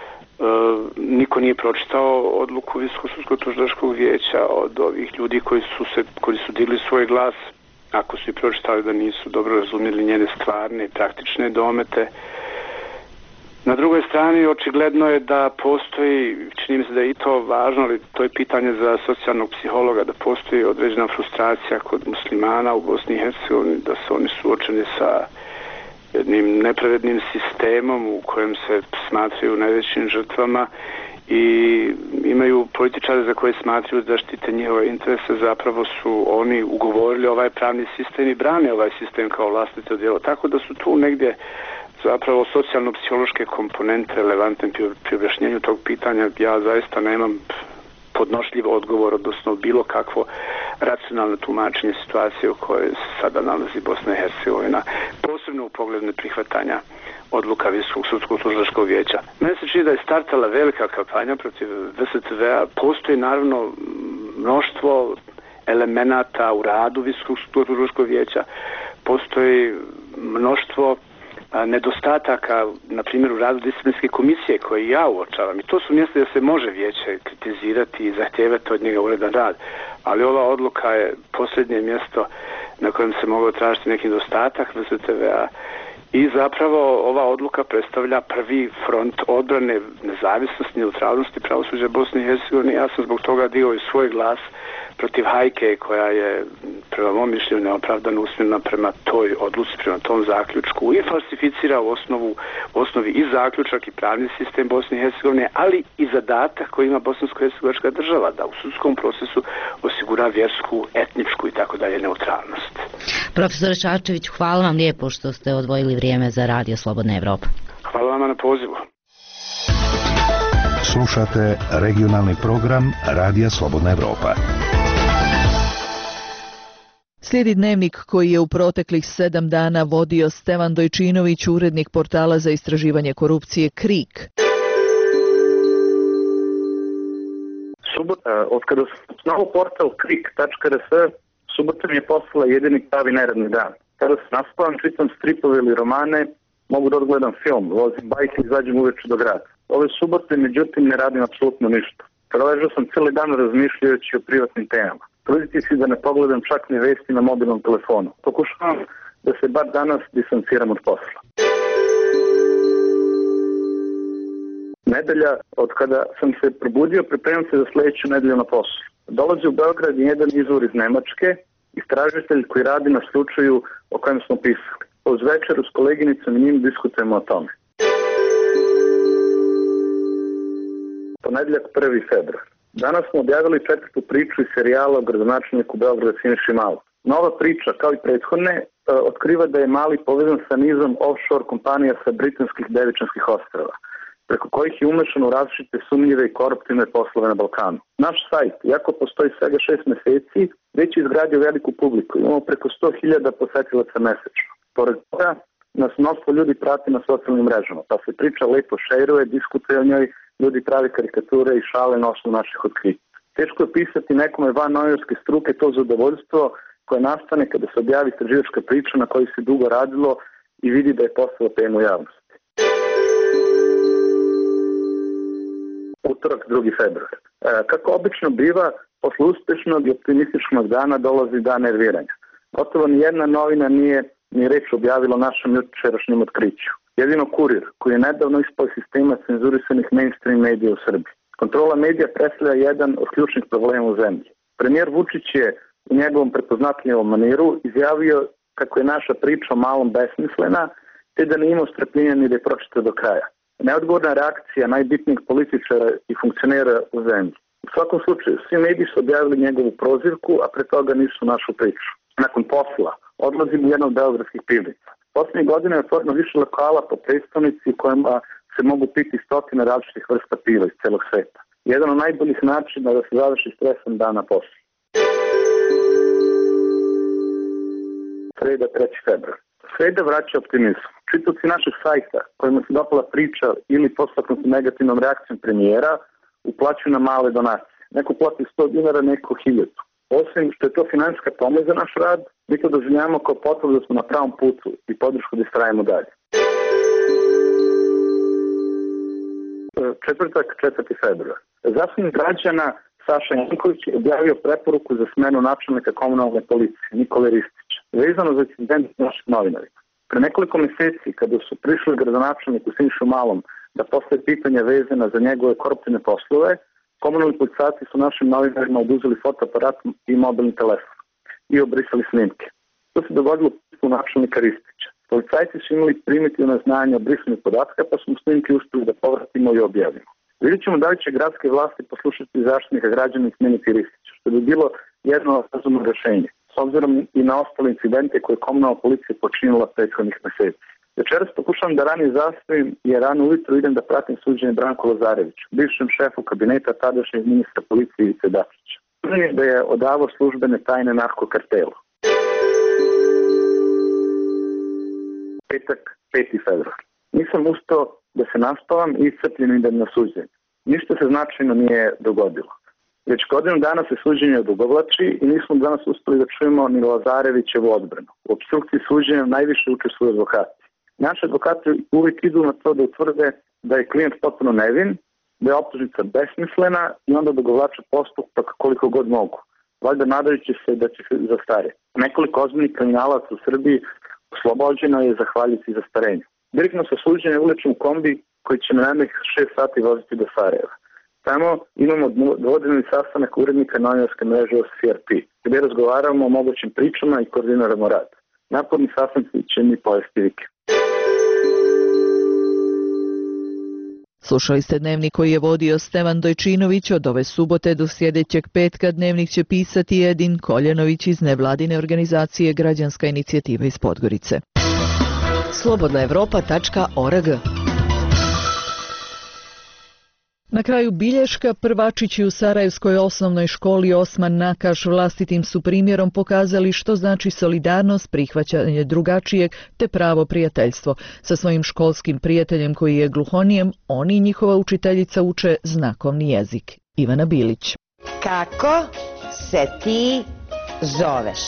niko nije pročitao odluku Visokog sudskog tužilačkog vijeća od ovih ljudi koji su digli svoj glas. Ako su i pročitali da nisu dobro razumjeli njene stvarne i praktične domete. Na drugoj strani očigledno je da postoji, čini mi se da je i to važno, ali to je pitanje za socijalnog psihologa, da postoji određena frustracija kod muslimana u Bosni i Hercegovini, da su oni suočeni sa jednim nepravednim sistemom u kojem se smatraju najvećim žrtvama i imaju političare za koje smatraju da štite njihove interese, zapravo su oni ugovorili ovaj pravni sistem i brane ovaj sistem kao vlastito djelo. Tako da su tu negdje zapravo socijalno-psihološke komponente relevantne pri objašnjenju tog pitanja. Ja zaista nemam podnošljiv odgovor, odnosno bilo kakvo racionalno tumačenje situacije u kojoj se sada nalazi Bosna i Hercegovina, posebno u pogledu neprihvatanja odluka Visokog sudskog tužilačkog vijeća. Meni se čini da je startala velika kampanja protiv VSTV-a. Postoji naravno mnoštvo elemenata u radu Visokog sudskog tužilačkog vijeća. Postoji mnoštvo nedostataka, na primjer u radu disciplinske komisije koje ja uočavam. I to su mjesta da se može vijeće kritizirati i zahtijevati od njega uredan rad. Ali ova odluka je posljednje mjesto na kojem se mogao tražiti neki nedostatak VSTV-a. I zapravo ova odluka predstavlja prvi front odbrane nezavisnosti, neutralnosti pravosuđa Bosne i Hercegovine. Ja sam zbog toga digao i svoj glas protiv hajke koja je prema mom mišljenju neopravdano usmjerena prema toj odluci, prema tom zaključku i falsificira u osnovi i zaključak i pravni sistem Bosne i Hercegovine, ali i zadatak koji ima bosansko-hercegovačka država da u sudskom procesu osigura vjersku, etničku i tako dalje neutralnost. Profesor Šarčević, hvala vam lijepo što ste odvojili vrijeme za Radio Slobodna Evropa. Hvala vam na pozivu. Slušate regionalni program Radija Slobodna Evropa. Slijedi dnevnik koji je u proteklih 7 dana vodio Stevan Dojčinović, urednik portala za istraživanje korupcije KRIK. Od kada sam znao portal krik.rs, subota mi je postala jedini pravi neradni dan. Kada se naspavam, čitam stripove ili romane, mogu da odgledam film, vozim bajke i izađem uveče do grada. Ove subote, međutim, ne radim apsolutno ništa. Preležao sam cijeli dan razmišljajući o privatnim temama. Truditi si da ne pogledam čak ni vesti na mobilnom telefonu. Pokušavam da se bar danas distanciram od posla. Nedelja, od kada sam se probudio, pripremam se za sljedeću nedelju na poslu. Dolazi u Beograd jedan izvor iz Nemačke, istražitelj koji radi na slučaju o kojem smo pisali. Uz večeru s koleginicom i njim diskutujemo o tome. Ponedjeljak 1. februar. Danas smo objavili 4. priču iz serijala o gradonačelniku Beograda Siniši Malog. Nova priča, kao i prethodne, otkriva da je Mali povezan sa nizom offshore kompanija sa britanskih Devičanskih ostrava, preko kojih je umešan u različite sumnjive i koruptivne poslove na Balkanu. Naš sajt, iako postoji svega 6 mjeseci, već je izgradio veliku publiku. Imamo preko 100.000 posetilaca mesečno. Pored toga nas mnoštvo ljudi prati na socijalnim mrežama, pa se priča lepo šeruje, diskutuje o njoj, ljudi pravi karikature i šale na osnovu naših otkrića. Teško je pisati nekome van novinarske struke to zadovoljstvo koje nastane kada se objavi istraživačka priča na kojoj se dugo radilo i vidi da je postala tema u javnosti. Utorak, 2. februar. Kako obično biva, posle uspešnog i optimističnog dana dolazi dan nerviranja. Gotovo nijedna novina nije ni reč objavila našem jučerašnjem otkriću. Jedino Kurir, koji je nedavno ispao iz sistema cenzurisanih mainstream medija u Srbiji. Kontrola medija predstavlja jedan od ključnih problema u zemlji. Premijer Vučić je u njegovom prepoznatljivom maniru izjavio kako je naša priča o malom besmislena, te da nije imao strpljenja ni da je pročita do kraja. Neodgovorna reakcija najbitnijih političara i funkcionera u zemlji. U svakom slučaju, svi mediji su objavili njegovu prozivku, a pre toga nisu našu priču. Nakon posla, odlazim u jednu od beogradskih pivnica. Poslednje godine je otvoreno više lokala po predstavnici u kojima se mogu piti stotine različitih vrsta piva iz celog sveta. Jedan od najboljih načina da se završi stresan dan na poslu. Sreda, 3. februar. Sreda vraća optimizam. Čitavci našeg sajta kojima se dopala priča ili postaknuti negativnom reakcijom premijera uplaćuju na male donacije. Neko plati 100 dinara, neko 1000. Osim što je to finansijska pomoć za naš rad, mi to doživljamo kao potvrdu da smo na pravom putu i podršku da istrajemo dalje. Četvrtak, 4. februar. Zaštitnik građana Saša Janković je objavio preporuku za smenu načelnika komunalne policije Nikole Ristića, vezano za incident naših novinarima. Pre nekoliko meseci, kada su prišli gradonačelniku Sinišu Malom da postave pitanja vezana za njegove koruptivne poslove, komunalni policajci su našim novinarima oduzeli fotoaparat i mobilni telefon i obrisali snimke. To se dogodilo u načelnika Ristića. Policajci su imali primitivno znanje o brisanju podatka, pa smo snimke uspeli da povratimo i objavimo. Vidjet ćemo da li će gradske vlasti poslušati zaštitnika građana i smeniti Ristića, što bi bilo jedno razumno rešenje, s obzirom i na ostale incidente koje je komunalna policija počinila prethodnih meseci. Večeras pokušavam da ranije zastavim i rano ujutro idem da pratim suđenje Branku Lazareviću, bivšem šefu kabineta tadašnjeg ministra policije Ivice Dačića. Suđen je da je odavao službene tajne narkokartelu. Petak, 5. februar. Nisam ustao da se naspavam i iscrpljen idem na suđenje. Ništa se značajno nije dogodilo. Već godinu dana se suđenje odugovlači i nismo danas uspeli da čujemo ni Lazarevićevu odbranu. U opstrukciji suđenja najviše učestvuju advokati. Naši advokati uvijek idu na to da utvrde da je klijent potpuno nevin, da je optužnica besmislena i onda dogovlače postupak koliko god mogu. Valjda nadajući se da će se zastariti. Nekoliko ozbiljnih kriminalaca u Srbiji oslobođeno je zahvaljujući zastarenju. Direktno sa suđenja ulećem u kombi koji će na narednih 6 sati voziti do Sarajeva. Tamo imamo dvodnevni sastanak urednika novinarske mreže OCRP, gdje razgovaramo o mogućim pričama i koordiniramo rad. Naporni sastanci će mi pojesti vike. Slušali ste Dnevnik koji je vodio Stevan Dojčinović. Od ove subote do sljedećeg petka Dnevnik će pisati Edin Koljanović iz nevladine organizacije Građanska inicijativa iz Podgorice. slobodnaevropa.org. Na kraju bilješka, prvačići u Sarajevskoj osnovnoj školi Osman Nakaš vlastitim su primjerom pokazali što znači solidarnost, prihvaćanje drugačijeg te pravo prijateljstvo. Sa svojim školskim prijateljem koji je gluhonijem, oni i njihova učiteljica uče znakovni jezik. Ivana Bilić. Kako se ti zoveš?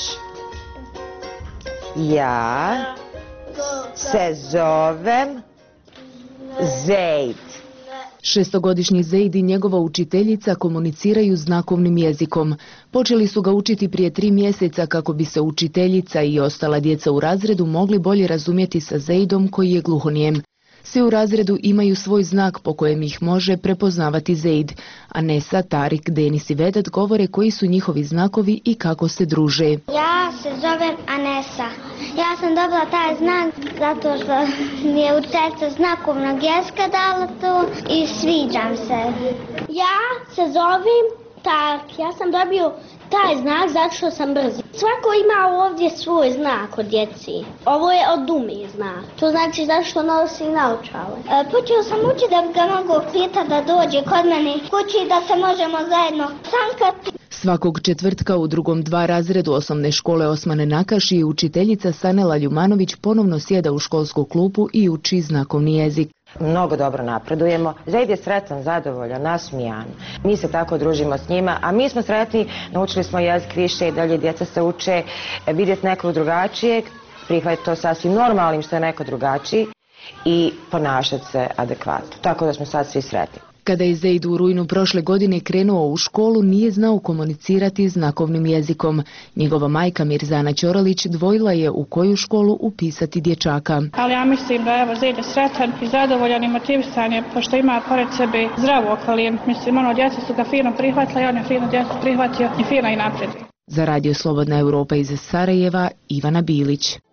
Ja se zovem Zejd. Šestogodišnji Zejd i njegova učiteljica komuniciraju znakovnim jezikom. Počeli su ga učiti prije 3 mjeseca kako bi se učiteljica i ostala djeca u razredu mogli bolje razumjeti sa Zejdom koji je gluhonijem. Svi u razredu imaju svoj znak po kojem ih može prepoznavati Zejd. Anesa, Tarik, Denis i Vedat govore koji su njihovi znakovi i kako se druže. Ja se zovem Anesa. Ja sam dobila taj znak zato što mi je učiteljica znakovnog jezika dala to i sviđam se. Ja se zovem Tarik. Ja sam dobio taj znak zato što sam brz. Svako ima ovdje svoj znak od djeci. Ovo je od Dumi znak. To znači zato što nosi naočale. Počeo sam učiti da ga mogu pitati da dođe kod mene kući da se možemo zajedno sankati. Svakog četvrtka u 2. razredu osnovne škole Osmane Nakaš i učiteljica Sanela Ljumanović ponovno sjeda u školsku klupu i uči znakovni jezik. Mnogo dobro napredujemo. Zaid je sretan, zadovoljan, nasmijan. Mi se tako družimo s njima, a mi smo sretni, naučili smo jezik više i dalje djeca se uče vidjeti nekog drugačijeg, prihvatiti to sasvim normalnim što je neko drugačiji i ponašati se adekvatno. Tako da smo sad svi sretni. Kada je Zaid u rujnu prošle godine krenuo u školu, nije znao komunicirati znakovnim jezikom. Njegova majka Mirzana Ćoralić dvojila je u koju školu upisati dječaka. Ali ja mislim da evo Zaid je sretan i zadovoljan i motivisan je, pošto ima pored sebe zdravu okolinu. Mislim, djeca su ga fino prihvatila i on je fino djecu prihvatio i fino i naprijed. Za Radio Slobodna Europa iz Sarajeva, Ivana Bilić.